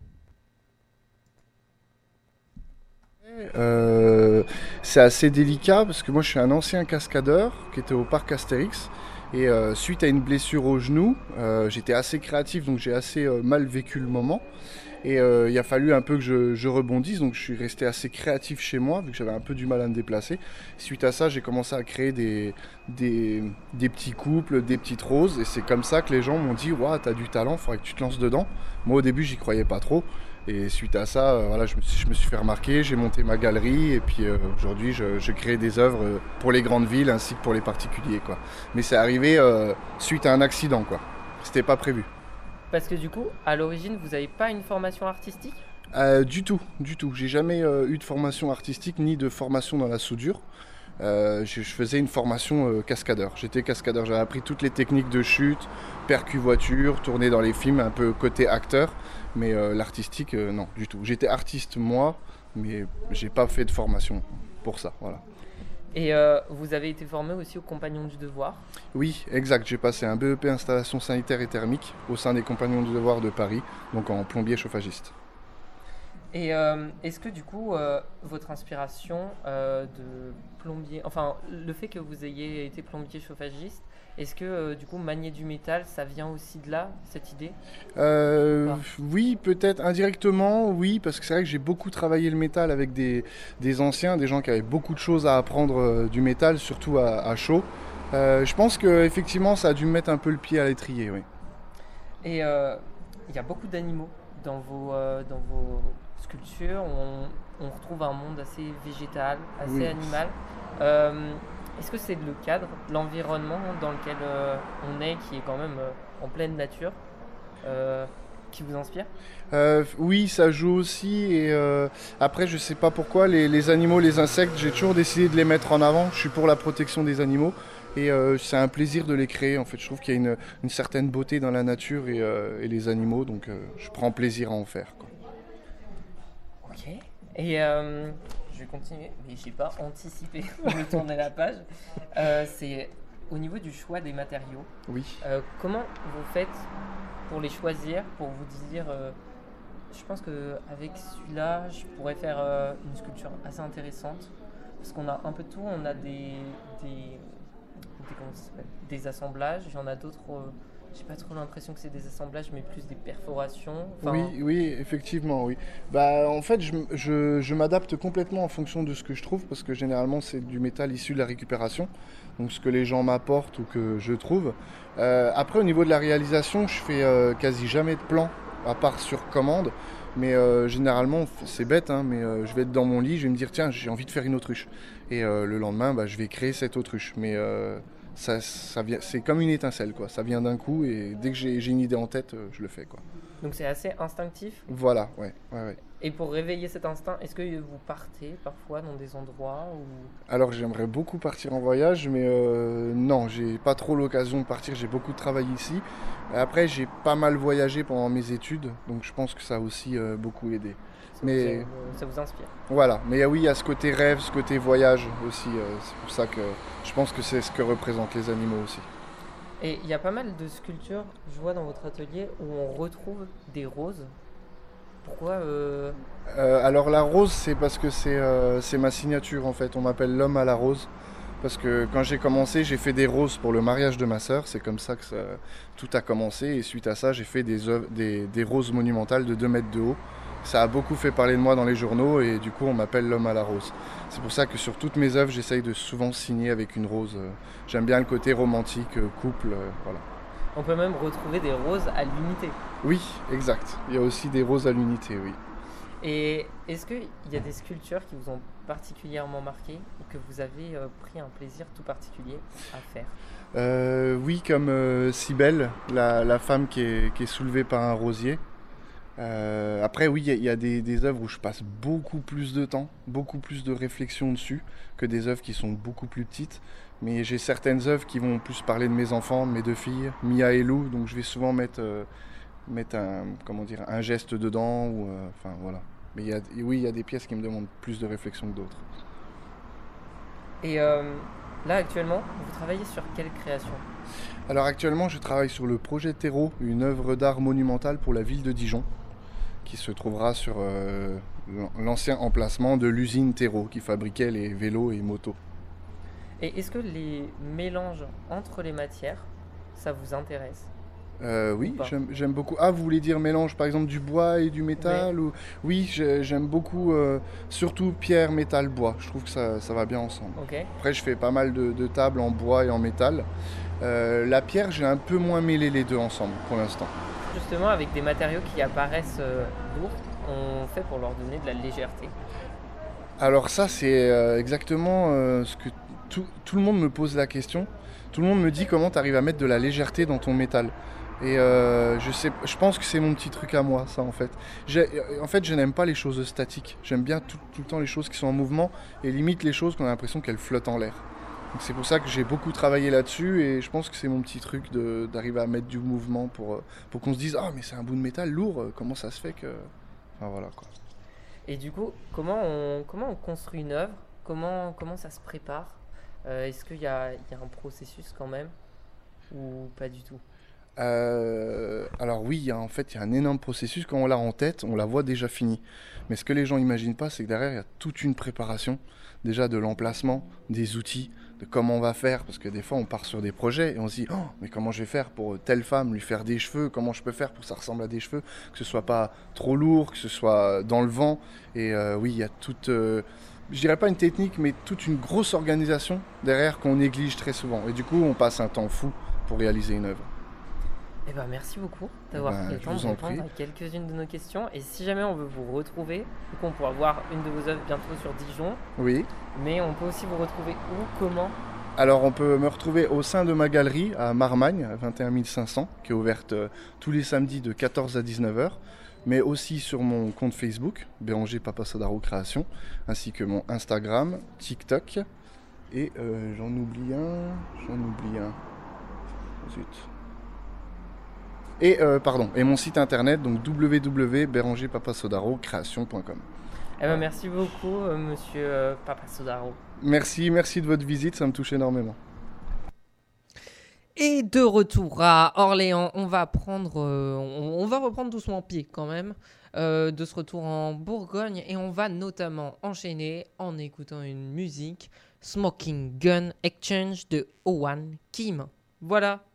Euh, c'est assez délicat parce que moi je suis un ancien cascadeur qui était au parc Astérix et euh, suite à une blessure au genou, euh, j'étais assez créatif donc j'ai assez euh, mal vécu le moment et euh, il a fallu un peu que je, je rebondisse, donc je suis resté assez créatif chez moi vu que j'avais un peu du mal à me déplacer. Suite à ça j'ai commencé à créer des, des, des petits couples, des petites roses et c'est comme ça que les gens m'ont dit waouh, t'as du talent, faudrait que tu te lances dedans. Moi au début j'y croyais pas trop. Et suite à ça, euh, voilà, je, me suis, je me suis fait remarquer, j'ai monté ma galerie et puis euh, aujourd'hui je, je crée des œuvres pour les grandes villes ainsi que pour les particuliers, quoi. Mais c'est arrivé euh, suite à un accident, quoi. C'était pas prévu. Parce que du coup, à l'origine, vous n'avez pas une formation artistique ? euh, Du tout, du tout. J'ai jamais euh, eu de formation artistique ni de formation dans la soudure. Euh, je, je faisais une formation euh, cascadeur. J'étais cascadeur, j'avais appris toutes les techniques de chute, percu voiture, tourner dans les films, un peu côté acteur. Mais euh, l'artistique, euh, non, du tout. J'étais artiste, moi, mais j'ai pas fait de formation pour ça, voilà. Et euh, vous avez été formé aussi aux Compagnons du Devoir ? Oui, exact. J'ai passé un B E P installation sanitaire et thermique au sein des Compagnons du Devoir de Paris, donc en plombier chauffagiste. Et euh, est-ce que du coup, euh, votre inspiration euh, de plombier, enfin le fait que vous ayez été plombier chauffagiste, est-ce que euh, du coup manier du métal, ça vient aussi de là, cette idée ? euh, Oui, peut-être indirectement, oui, parce que c'est vrai que j'ai beaucoup travaillé le métal avec des, des anciens, des gens qui avaient beaucoup de choses à apprendre euh, du métal, surtout à, à chaud. Euh, je pense qu'effectivement, ça a dû me mettre un peu le pied à l'étrier, oui. Et il euh, y a beaucoup d'animaux dans vos, euh, dans vos sculptures. On, on retrouve un monde assez végétal, assez oui. animal. Euh, Est-ce que c'est le cadre, l'environnement dans lequel euh, on est, qui est quand même euh, en pleine nature, euh, qui vous inspire ? euh, Oui, ça joue aussi. Et euh, après, je sais pas pourquoi, les, les animaux, les insectes, j'ai toujours décidé de les mettre en avant. Je suis pour la protection des animaux. Et euh, c'est un plaisir de les créer. En fait, je trouve qu'il y a une, une certaine beauté dans la nature et, euh, et les animaux. Donc, euh, je prends plaisir à en faire, quoi. Ok. Et... Euh... Je vais continuer, mais je n'ai pas anticipé de tourner la page. Euh, c'est au niveau du choix des matériaux. Oui. Euh, comment vous faites pour les choisir, pour vous dire, euh, je pense qu'avec celui-là, je pourrais faire euh, une sculpture assez intéressante. Parce qu'on a un peu de tout, on a des, des, des, comment ça s'appelle, des assemblages, il y en a d'autres... Euh, j'ai pas trop l'impression que c'est des assemblages, mais plus des perforations. Enfin... Oui, oui, effectivement, oui. Bah, en fait, je, je, je m'adapte complètement en fonction de ce que je trouve, parce que généralement, c'est du métal issu de la récupération, donc ce que les gens m'apportent ou que je trouve. Euh, après, au niveau de la réalisation, je fais euh, quasi jamais de plan, à part sur commande. Mais euh, généralement, c'est bête, hein, mais euh, je vais être dans mon lit, je vais me dire, tiens, j'ai envie de faire une autruche. Et euh, le lendemain, bah, je vais créer cette autruche. Mais... Euh, Ça, ça vient, c'est comme une étincelle, quoi. Ça vient d'un coup et dès que j'ai, j'ai une idée en tête, je le fais, quoi. Donc c'est assez instinctif ? Voilà, ouais, ouais, ouais. Et pour réveiller cet instinct, est-ce que vous partez parfois dans des endroits où... Alors j'aimerais beaucoup partir en voyage, mais euh, non, j'ai pas trop l'occasion de partir, j'ai beaucoup de travail ici. Après, j'ai pas mal voyagé pendant mes études, donc je pense que ça a aussi euh, beaucoup aidé. Ça mais vous, ça vous inspire. Voilà, mais oui, il y a ce côté rêve, ce côté voyage aussi. Euh, c'est pour ça que je pense que c'est ce que représentent les animaux aussi. Et il y a pas mal de sculptures, je vois dans votre atelier, où on retrouve des roses. Pourquoi euh... Euh, Alors la rose, c'est parce que c'est, euh, c'est ma signature en fait. On m'appelle l'homme à la rose. Parce que quand j'ai commencé, j'ai fait des roses pour le mariage de ma sœur. C'est comme ça que ça, tout a commencé. Et suite à ça, j'ai fait des, oeuvres, des, des roses monumentales de deux mètres de haut. Ça a beaucoup fait parler de moi dans les journaux et du coup on m'appelle l'homme à la rose. C'est pour ça que sur toutes mes œuvres, j'essaye de souvent signer avec une rose. J'aime bien le côté romantique, couple, voilà. On peut même retrouver des roses à l'unité. Oui, exact. Il y a aussi des roses à l'unité, oui. Et est-ce qu'il y a des sculptures qui vous ont particulièrement marqué ou que vous avez euh, pris un plaisir tout particulier à faire ? euh, Oui, comme euh, Cybèle, la, la femme qui est, qui est soulevée par un rosier. Euh, après, oui, il y, y a des, des œuvres où je passe beaucoup plus de temps, beaucoup plus de réflexion dessus que des œuvres qui sont beaucoup plus petites. Mais j'ai certaines œuvres qui vont plus parler de mes enfants, de mes deux filles, Mia et Lou, donc je vais souvent mettre, euh, mettre un, comment dire, un geste dedans. Ou, euh, enfin, voilà. Mais y a, oui, il y a des pièces qui me demandent plus de réflexion que d'autres. Et euh, Là, actuellement, vous travaillez sur quelle création ? Alors actuellement, je travaille sur le projet Terreau, une œuvre d'art monumentale pour la ville de Dijon, qui se trouvera sur euh, l'ancien emplacement de l'usine Terreau, qui fabriquait les vélos et motos. Et est-ce que les mélanges entre les matières, ça vous intéresse ? Euh, oui, j'aime, j'aime beaucoup. Ah, vous voulez dire mélange par exemple du bois et du métal ou... Oui, j'aime beaucoup, euh, surtout pierre, métal, bois. Je trouve que ça, ça va bien ensemble. Okay. Après, je fais pas mal de, de tables en bois et en métal. Euh, la pierre, j'ai un peu moins mêlé les deux ensemble pour l'instant. Justement, avec des matériaux qui apparaissent euh, lourds, on fait pour leur donner de la légèreté. Alors ça, c'est euh, exactement euh, ce que tout, tout le monde me pose la question. Tout le monde me dit comment tu arrives à mettre de la légèreté dans ton métal. Et euh, je, sais, je pense que c'est mon petit truc à moi, ça, en fait. J'ai, en fait, je n'aime pas les choses statiques. J'aime bien tout, tout le temps les choses qui sont en mouvement et limite les choses qu'on a l'impression qu'elles flottent en l'air. Donc c'est pour ça que j'ai beaucoup travaillé là-dessus et je pense que c'est mon petit truc de, d'arriver à mettre du mouvement pour, pour qu'on se dise « Ah, mais c'est un bout de métal lourd, comment ça se fait que... » Enfin, voilà, quoi. Et du coup, comment on, comment on construit une œuvre ? Comment, comment ça se prépare ? euh, Est-ce qu'il y a, y a un processus quand même ou pas du tout ? Euh, alors oui, en fait, il y a un énorme processus. Quand on l'a en tête, on la voit déjà finie. Mais ce que les gens n'imaginent pas, c'est que derrière, il y a toute une préparation. Déjà de l'emplacement, des outils, de comment on va faire. Parce que des fois, on part sur des projets et on se dit « Oh, mais comment je vais faire pour telle femme, lui faire des cheveux ? Comment je peux faire pour que ça ressemble à des cheveux ? Que ce soit pas trop lourd, que ce soit dans le vent. » Et euh, oui, il y a toute... Euh, je dirais pas une technique, mais toute une grosse organisation derrière qu'on néglige très souvent. Et du coup, on passe un temps fou pour réaliser une œuvre. Eh ben, merci beaucoup d'avoir ben, pris le temps de répondre à quelques-unes de nos questions. Et si jamais on veut vous retrouver, du coup on pourra voir une de vos œuvres bientôt sur Dijon. Oui. Mais on peut aussi vous retrouver où, comment ? Alors on peut me retrouver au sein de ma galerie à Marmagne, à vingt et un mille cinq cents, qui est ouverte euh, tous les samedis de quatorze à dix-neuf heures. Mais aussi sur mon compte Facebook, Béranger Papa Sodaro Création, ainsi que mon Instagram, TikTok. Et euh, j'en oublie un, j'en oublie un. Zut. Et, euh, pardon, et mon site internet, donc w w w point béranger papa sodaro création point com. Eh ben, merci beaucoup, euh, monsieur euh, Papa Sodaro. Merci, merci de votre visite, ça me touche énormément. Et de retour à Orléans, on va prendre, euh, on, on va reprendre doucement pied quand même, euh, de ce retour en Bourgogne, et on va notamment enchaîner en écoutant une musique, Smoking Gun Exchange de Owen Kim. Voilà.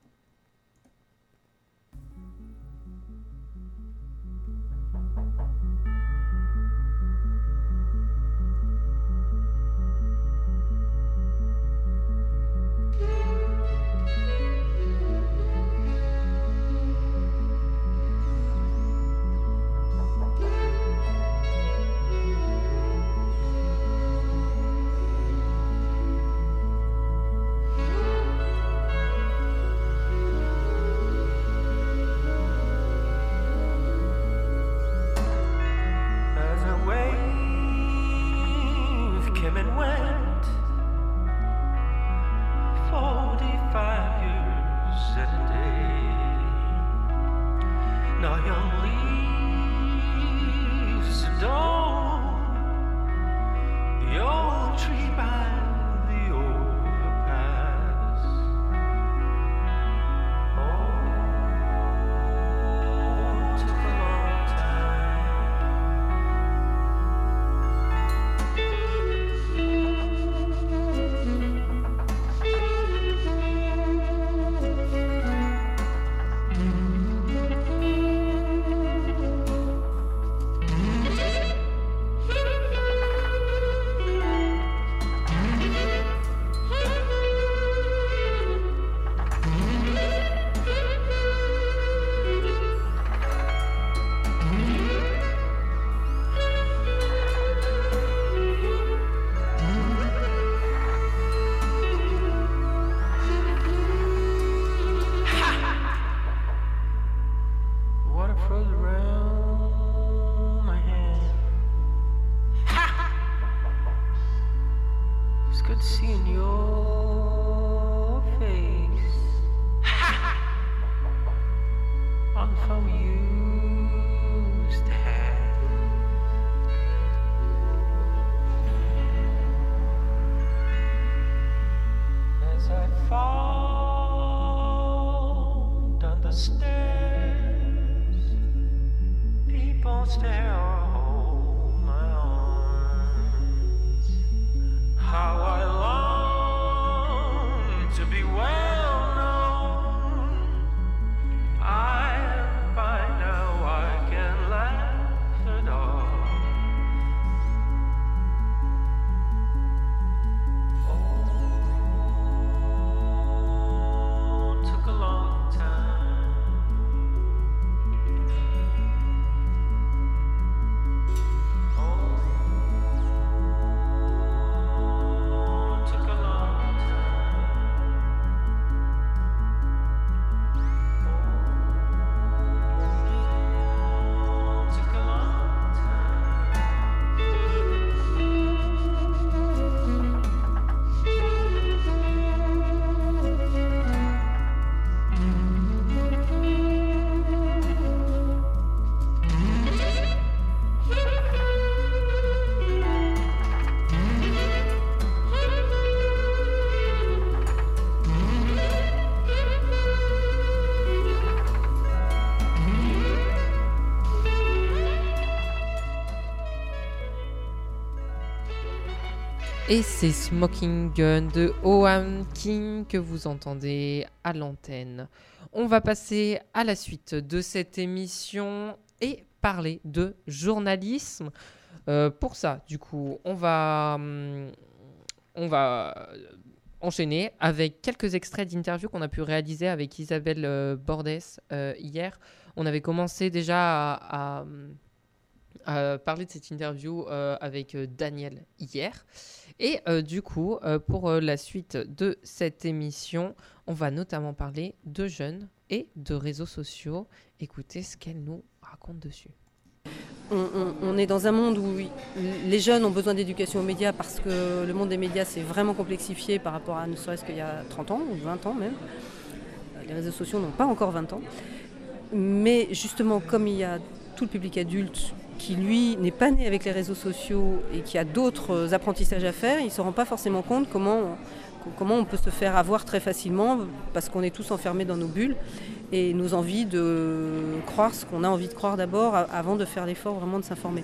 Et c'est Smoking Gun de O M King que vous entendez à l'antenne. On va passer à la suite de cette émission et parler de journalisme. Euh, pour ça, du coup, on va, hum, on va enchaîner avec quelques extraits d'interviews qu'on a pu réaliser avec Isabelle euh, Bordès euh, hier. On avait commencé déjà à, à, à parler de cette interview euh, avec euh, Daniel hier. Et euh, du coup, euh, pour euh, la suite de cette émission, on va notamment parler de jeunes et de réseaux sociaux. Écoutez ce qu'elle nous raconte dessus. On, on, on est dans un monde où les jeunes ont besoin d'éducation aux médias parce que le monde des médias s'est vraiment complexifié par rapport à ne serait-ce qu'il y a trente ans ou vingt ans même. Les réseaux sociaux n'ont pas encore vingt ans. Mais justement, comme il y a tout le public adulte qui, lui, n'est pas né avec les réseaux sociaux et qui a d'autres apprentissages à faire, il ne se rend pas forcément compte comment, comment on peut se faire avoir très facilement parce qu'on est tous enfermés dans nos bulles et nos envies de croire ce qu'on a envie de croire d'abord avant de faire l'effort vraiment de s'informer.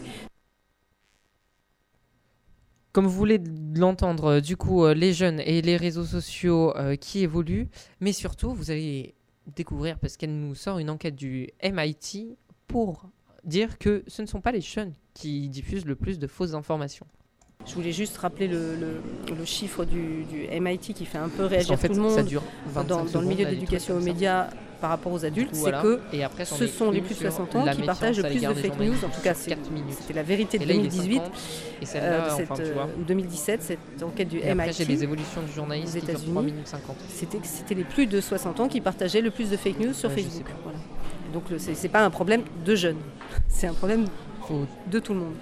Comme vous voulez l'entendre, du coup, les jeunes et les réseaux sociaux euh, qui évoluent, mais surtout, vous allez découvrir, parce qu'elle nous sort une enquête du M I T pour dire que ce ne sont pas les jeunes qui diffusent le plus de fausses informations. Je voulais juste rappeler le, le, le chiffre du, du M I T qui fait un peu réagir en fait, tout le monde ça dure dans, dans le milieu de l'éducation aux médias par rapport aux adultes, coup, c'est voilà. que et après, ce sont les plus de soixante ans qui partagent le plus de fake news. En tout cas, c'est, c'était la vérité de deux mille dix-huit, et euh, cette, enfin, euh, deux mille dix-sept, cette enquête du et M I T. Après, j'ai les évolutions du journalisme aux États-Unis. trois minutes cinquante. C'était, c'était les plus de soixante ans qui partageaient le plus de fake news sur ouais, Facebook. Voilà. Donc, le, c'est, c'est pas un problème de jeunes, c'est un problème Faut... de tout le monde.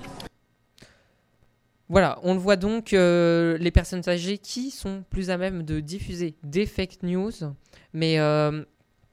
Voilà, on le voit donc, euh, les personnes âgées qui sont plus à même de diffuser des fake news, mais euh,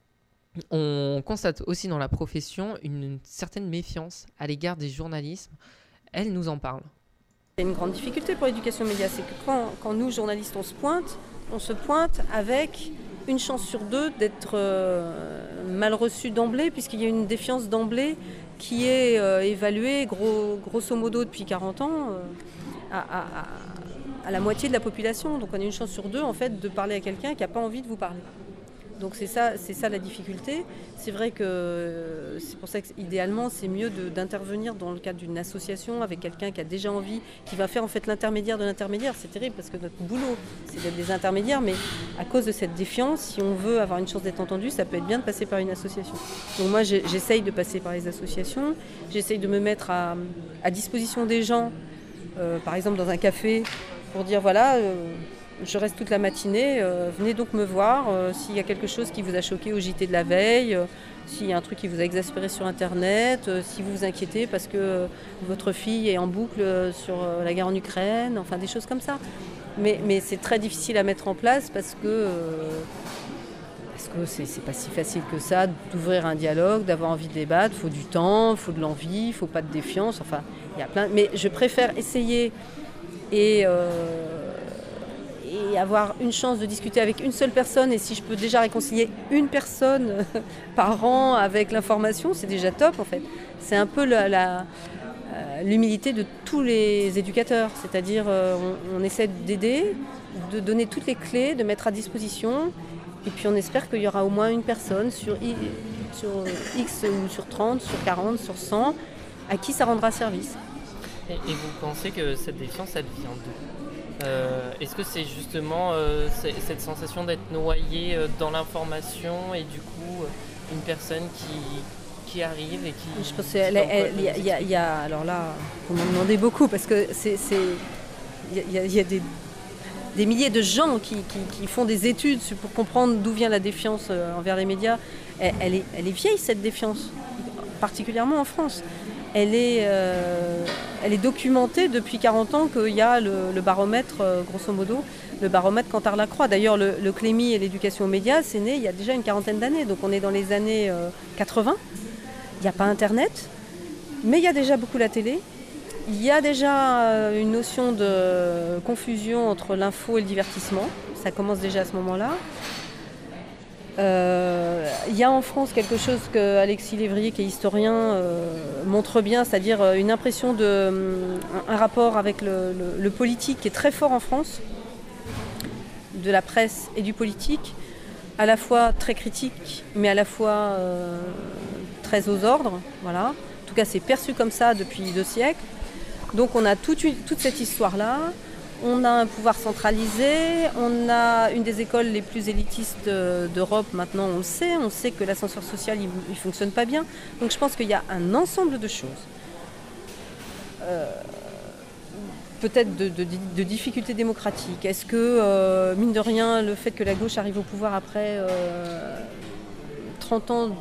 on constate aussi dans la profession une, une certaine méfiance à l'égard des journalistes. Elle nous en parle. Il y a une grande difficulté pour l'éducation média, c'est que quand, quand nous, journalistes, on se pointe, on se pointe avec une chance sur deux d'être euh, mal reçu d'emblée, puisqu'il y a une défiance d'emblée qui est euh, évaluée gros, grosso modo depuis quarante ans. Euh, À, à, à la moitié de la population. Donc on a une chance sur deux en fait de parler à quelqu'un qui n'a pas envie de vous parler. Donc c'est ça, c'est ça la difficulté. C'est vrai que c'est pour ça qu'idéalement c'est mieux de, d'intervenir dans le cadre d'une association avec quelqu'un qui a déjà envie, qui va faire en fait l'intermédiaire de l'intermédiaire. C'est terrible parce que notre boulot c'est d'être des intermédiaires, mais à cause de cette défiance, si on veut avoir une chance d'être entendu, ça peut être bien de passer par une association. Donc moi j'essaye de passer par les associations, j'essaye de me mettre à, à disposition des gens. Euh, par exemple dans un café pour dire voilà euh, je reste toute la matinée, euh, venez donc me voir euh, s'il y a quelque chose qui vous a choqué au J T de la veille, euh, s'il y a un truc qui vous a exaspéré sur internet, euh, si vous vous inquiétez parce que euh, votre fille est en boucle euh, sur euh, la guerre en Ukraine, enfin des choses comme ça. Mais, mais c'est très difficile à mettre en place parce que euh, parce que c'est, c'est pas si facile que ça d'ouvrir un dialogue, d'avoir envie de débattre, il faut du temps, il faut de l'envie, il faut pas de défiance, enfin il y a plein. Mais je préfère essayer et, euh, et avoir une chance de discuter avec une seule personne, et si je peux déjà réconcilier une personne par an avec l'information, c'est déjà top en fait. C'est un peu la, la, euh, l'humilité de tous les éducateurs, c'est-à-dire euh, on, on essaie d'aider, de donner toutes les clés, de mettre à disposition. Et puis on espère qu'il y aura au moins une personne sur, I, sur X ou sur trente, sur quarante, sur cent, à qui ça rendra service. Et, et vous pensez que cette défiance, elle vient d'où ? euh, Est-ce que c'est justement euh, c'est, cette sensation d'être noyé euh, dans l'information et du coup euh, une personne qui, qui arrive et qui... Je pense qu'il y, y, y a... Alors là, vous m'en demandez beaucoup parce que c'est... Il y, y, y a des... des milliers de gens qui, qui, qui font des études pour comprendre d'où vient la défiance envers les médias. Elle, elle, est, elle est vieille, cette défiance, particulièrement en France. Elle est, euh, elle est documentée depuis quarante ans qu'il y a le, le baromètre, euh, grosso modo, le baromètre Cantar-Lacroix. D'ailleurs, le, le Clémy et l'éducation aux médias, c'est né il y a déjà une quarantaine d'années. Donc on est dans les années euh, quatre-vingts. Il n'y a pas Internet, mais il y a déjà beaucoup la télé. Il y a déjà une notion de confusion entre l'info et le divertissement. Ça commence déjà à ce moment-là. Euh, il y a en France quelque chose que Alexis Lévrier, qui est historien, euh, montre bien, c'est-à-dire une impression de un, un rapport avec le, le, le politique qui est très fort en France, de la presse et du politique, à la fois très critique, mais à la fois euh, très aux ordres. Voilà. En tout cas, c'est perçu comme ça depuis deux siècles. Donc on a toute, une, toute cette histoire-là. On a un pouvoir centralisé, on a une des écoles les plus élitistes d'Europe, maintenant on le sait, on sait que l'ascenseur social il ne fonctionne pas bien. Donc je pense qu'il y a un ensemble de choses. Euh, peut-être de, de, de difficultés démocratiques. Est-ce que, euh, mine de rien, le fait que la gauche arrive au pouvoir après euh, trente ans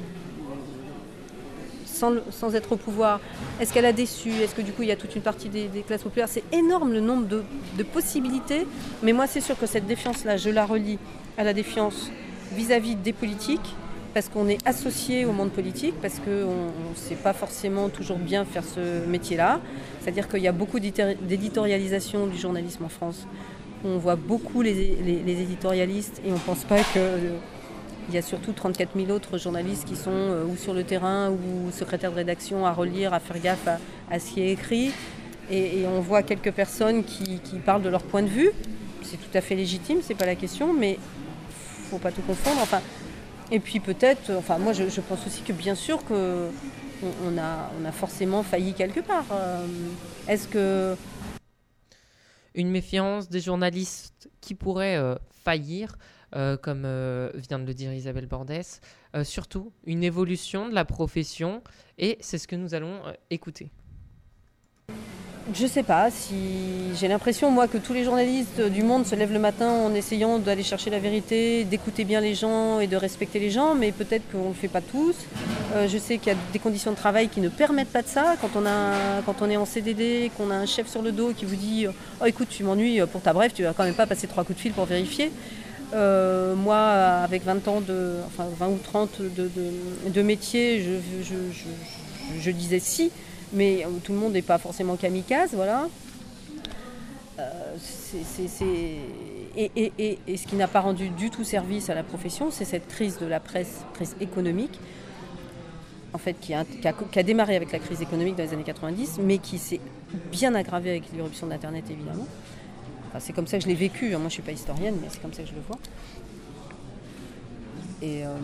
Sans, sans être au pouvoir, est-ce qu'elle a déçu? Est-ce que du coup il y a toute une partie des, des classes populaires? C'est énorme le nombre de, de possibilités, mais moi c'est sûr que cette défiance-là, je la relie à la défiance vis-à-vis des politiques, parce qu'on est associé au monde politique, parce qu'on ne sait pas forcément toujours bien faire ce métier-là. C'est-à-dire qu'il y a beaucoup d'éditorialisation du journalisme en France. On voit beaucoup les, les, les éditorialistes et on ne pense pas que... Euh, Il y a surtout trente-quatre mille autres journalistes qui sont euh, ou sur le terrain ou secrétaires de rédaction à relire, à faire gaffe à, à ce qui est écrit. Et, et on voit quelques personnes qui, qui parlent de leur point de vue. C'est tout à fait légitime, c'est pas la question, mais il ne faut pas tout confondre. Enfin, et puis peut-être, enfin moi je, je pense aussi que bien sûr qu'on on a, on a forcément failli quelque part. Euh, est-ce que... Une méfiance des journalistes qui pourraient euh, faillir Euh, comme euh, vient de le dire Isabelle Bordès, euh, surtout une évolution de la profession, et c'est ce que nous allons euh, écouter. Je sais pas, si j'ai l'impression moi que tous les journalistes du monde se lèvent le matin en essayant d'aller chercher la vérité, d'écouter bien les gens et de respecter les gens, mais peut-être qu'on le fait pas tous. Euh, je sais qu'il y a des conditions de travail qui ne permettent pas de ça. Quand on, a, quand on est en C D D, qu'on a un chef sur le dos qui vous dit « Oh écoute, tu m'ennuies pour ta brève, tu vas quand même pas passer trois coups de fil pour vérifier ». Euh, moi, avec vingt ans, de, enfin vingt ou trente de, de, de métier, je, je, je, je disais si, mais tout le monde n'est pas forcément kamikaze, voilà. Euh, c'est, c'est, c'est... Et, et, et, et ce qui n'a pas rendu du tout service à la profession, c'est cette crise de la presse, crise économique, en fait, qui a, qui, a, qui a démarré avec la crise économique dans les années quatre-vingt-dix, mais qui s'est bien aggravée avec l'irruption d'Internet, évidemment. Enfin, c'est comme ça que je l'ai vécu. Moi, je ne suis pas historienne, mais c'est comme ça que je le vois. Et, euh...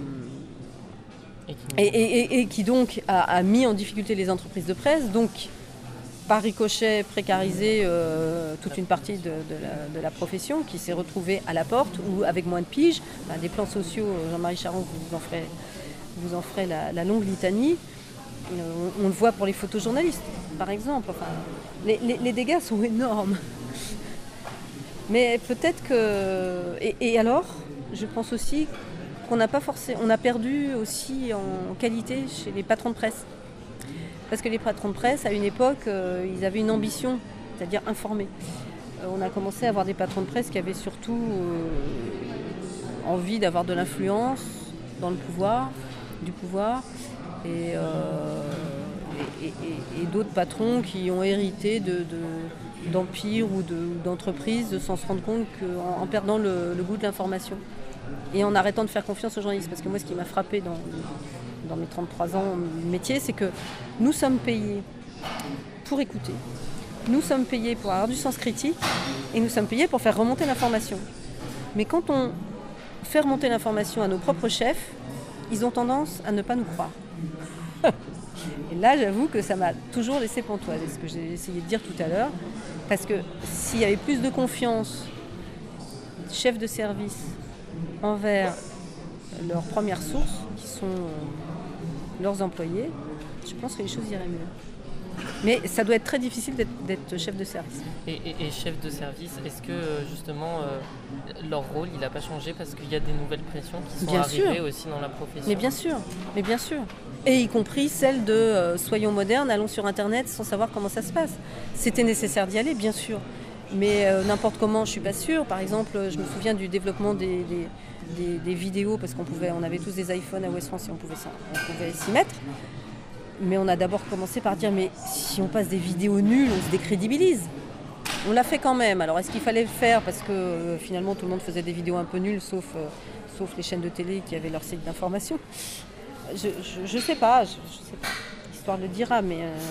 et, qui... Et, et, et, et qui donc a, a mis en difficulté les entreprises de presse, donc par ricochet précarisé euh, toute une partie de, de, la, de la profession qui s'est retrouvée à la porte ou avec moins de piges. Enfin, des plans sociaux, Jean-Marie Charon, vous en ferez, vous en ferez la, la longue litanie. Euh, on, on le voit pour les photojournalistes, par exemple. Enfin, les, les, les dégâts sont énormes. Mais peut-être que... Et, et alors, je pense aussi qu'on n'a pas forcément... On a perdu aussi en qualité chez les patrons de presse. Parce que les patrons de presse, à une époque, euh, ils avaient une ambition, c'est-à-dire informer. Euh, on a commencé à avoir des patrons de presse qui avaient surtout euh, envie d'avoir de l'influence dans le pouvoir, du pouvoir. Et, euh, et, et, et, et d'autres patrons qui ont hérité de... de d'empire ou de, d'entreprise sans se rendre compte qu'en en perdant le, le goût de l'information et en arrêtant de faire confiance aux journalistes. Parce que moi, ce qui m'a frappé dans, dans mes trente-trois ans de métier, c'est que nous sommes payés pour écouter, nous sommes payés pour avoir du sens critique et nous sommes payés pour faire remonter l'information. Mais quand on fait remonter l'information à nos propres chefs, ils ont tendance à ne pas nous croire. Et là, j'avoue que ça m'a toujours laissé pantoise, c'est ce que j'ai essayé de dire tout à l'heure. Parce que s'il y avait plus de confiance des chefs de service envers leurs premières sources, qui sont euh, leurs employés, je pense que les choses iraient mieux. Mais ça doit être très difficile d'être, d'être chef de service. Et, et, et chef de service, est-ce que justement euh, leur rôle il n'a pas changé parce qu'il y a des nouvelles pressions qui sont bien arrivées sûr. Aussi dans la profession? Mais bien sûr, mais bien sûr. Et y compris celle de euh, soyons modernes, allons sur Internet sans savoir comment ça se passe. C'était nécessaire d'y aller, bien sûr. Mais euh, n'importe comment, je ne suis pas sûre. Par exemple, je me souviens du développement des, des, des, des vidéos, parce qu'on pouvait, on avait tous des iPhones à Ouest France et on pouvait, on pouvait s'y mettre. Mais on a d'abord commencé par dire, mais si on passe des vidéos nulles, on se décrédibilise. on l'a fait quand même. Alors est-ce qu'il fallait le faire parce que euh, finalement tout le monde faisait des vidéos un peu nulles, sauf, euh, sauf les chaînes de télé qui avaient leur site d'information. Je, je, je sais pas, je, je sais pas. L'histoire le dira, mais euh,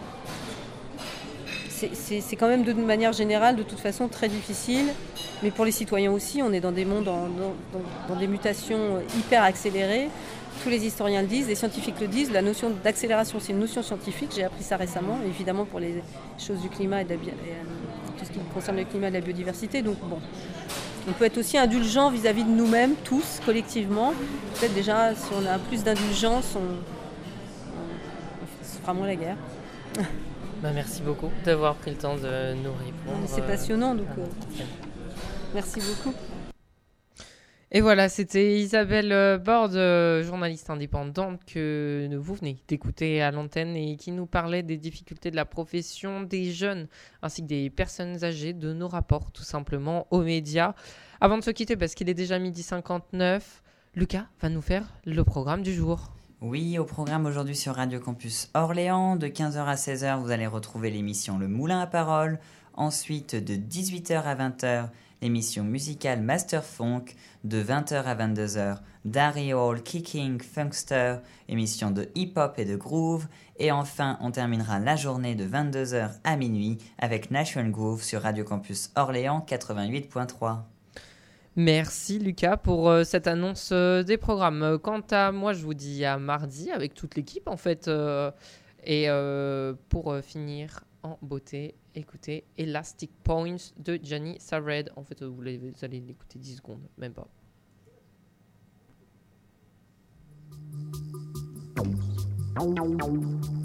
c'est, c'est, c'est quand même de manière générale, de toute façon, très difficile. Mais pour les citoyens aussi, on est dans des mondes, en, dans, dans, dans des mutations hyper accélérées. Tous les historiens le disent, les scientifiques le disent, la notion d'accélération, c'est une notion scientifique, j'ai appris ça récemment, évidemment pour les choses du climat et, de la, et euh, tout ce qui concerne le climat et la biodiversité. Donc bon, on peut être aussi indulgent vis-à-vis de nous-mêmes, tous, collectivement. Peut-être déjà, si on a plus d'indulgence, on, on, on se fera moins la guerre. Bah, merci beaucoup d'avoir pris le temps de nous répondre. C'est passionnant, donc euh, merci beaucoup. Et voilà, c'était Isabelle Borde, journaliste indépendante que vous venez d'écouter à l'antenne et qui nous parlait des difficultés de la profession des jeunes ainsi que des personnes âgées, de nos rapports tout simplement aux médias. Avant de se quitter, parce qu'il est déjà midi cinquante-neuf, Lucas va nous faire le programme du jour. Oui, au programme aujourd'hui sur Radio Campus Orléans, de quinze heures à seize heures, vous allez retrouver l'émission Le Moulin à Parole. Ensuite, de dix-huit heures à vingt heures, l'émission musicale Master Funk. De vingt heures à vingt-deux heures, Darry Hall Kicking Funkster, émission de hip-hop et de groove. Et enfin, on terminera la journée de vingt-deux heures à minuit avec Nation Groove sur Radio Campus Orléans quatre-vingt-huit point trois. Merci Lucas pour euh, cette annonce euh, des programmes. Quant à moi, je vous dis à mardi avec toute l'équipe en fait. Euh, et euh, pour euh, finir en beauté, écoutez Elastic Points de Gianni Savred. En fait, vous, les, vous allez l'écouter dix secondes, même pas. Oh, oh, oh.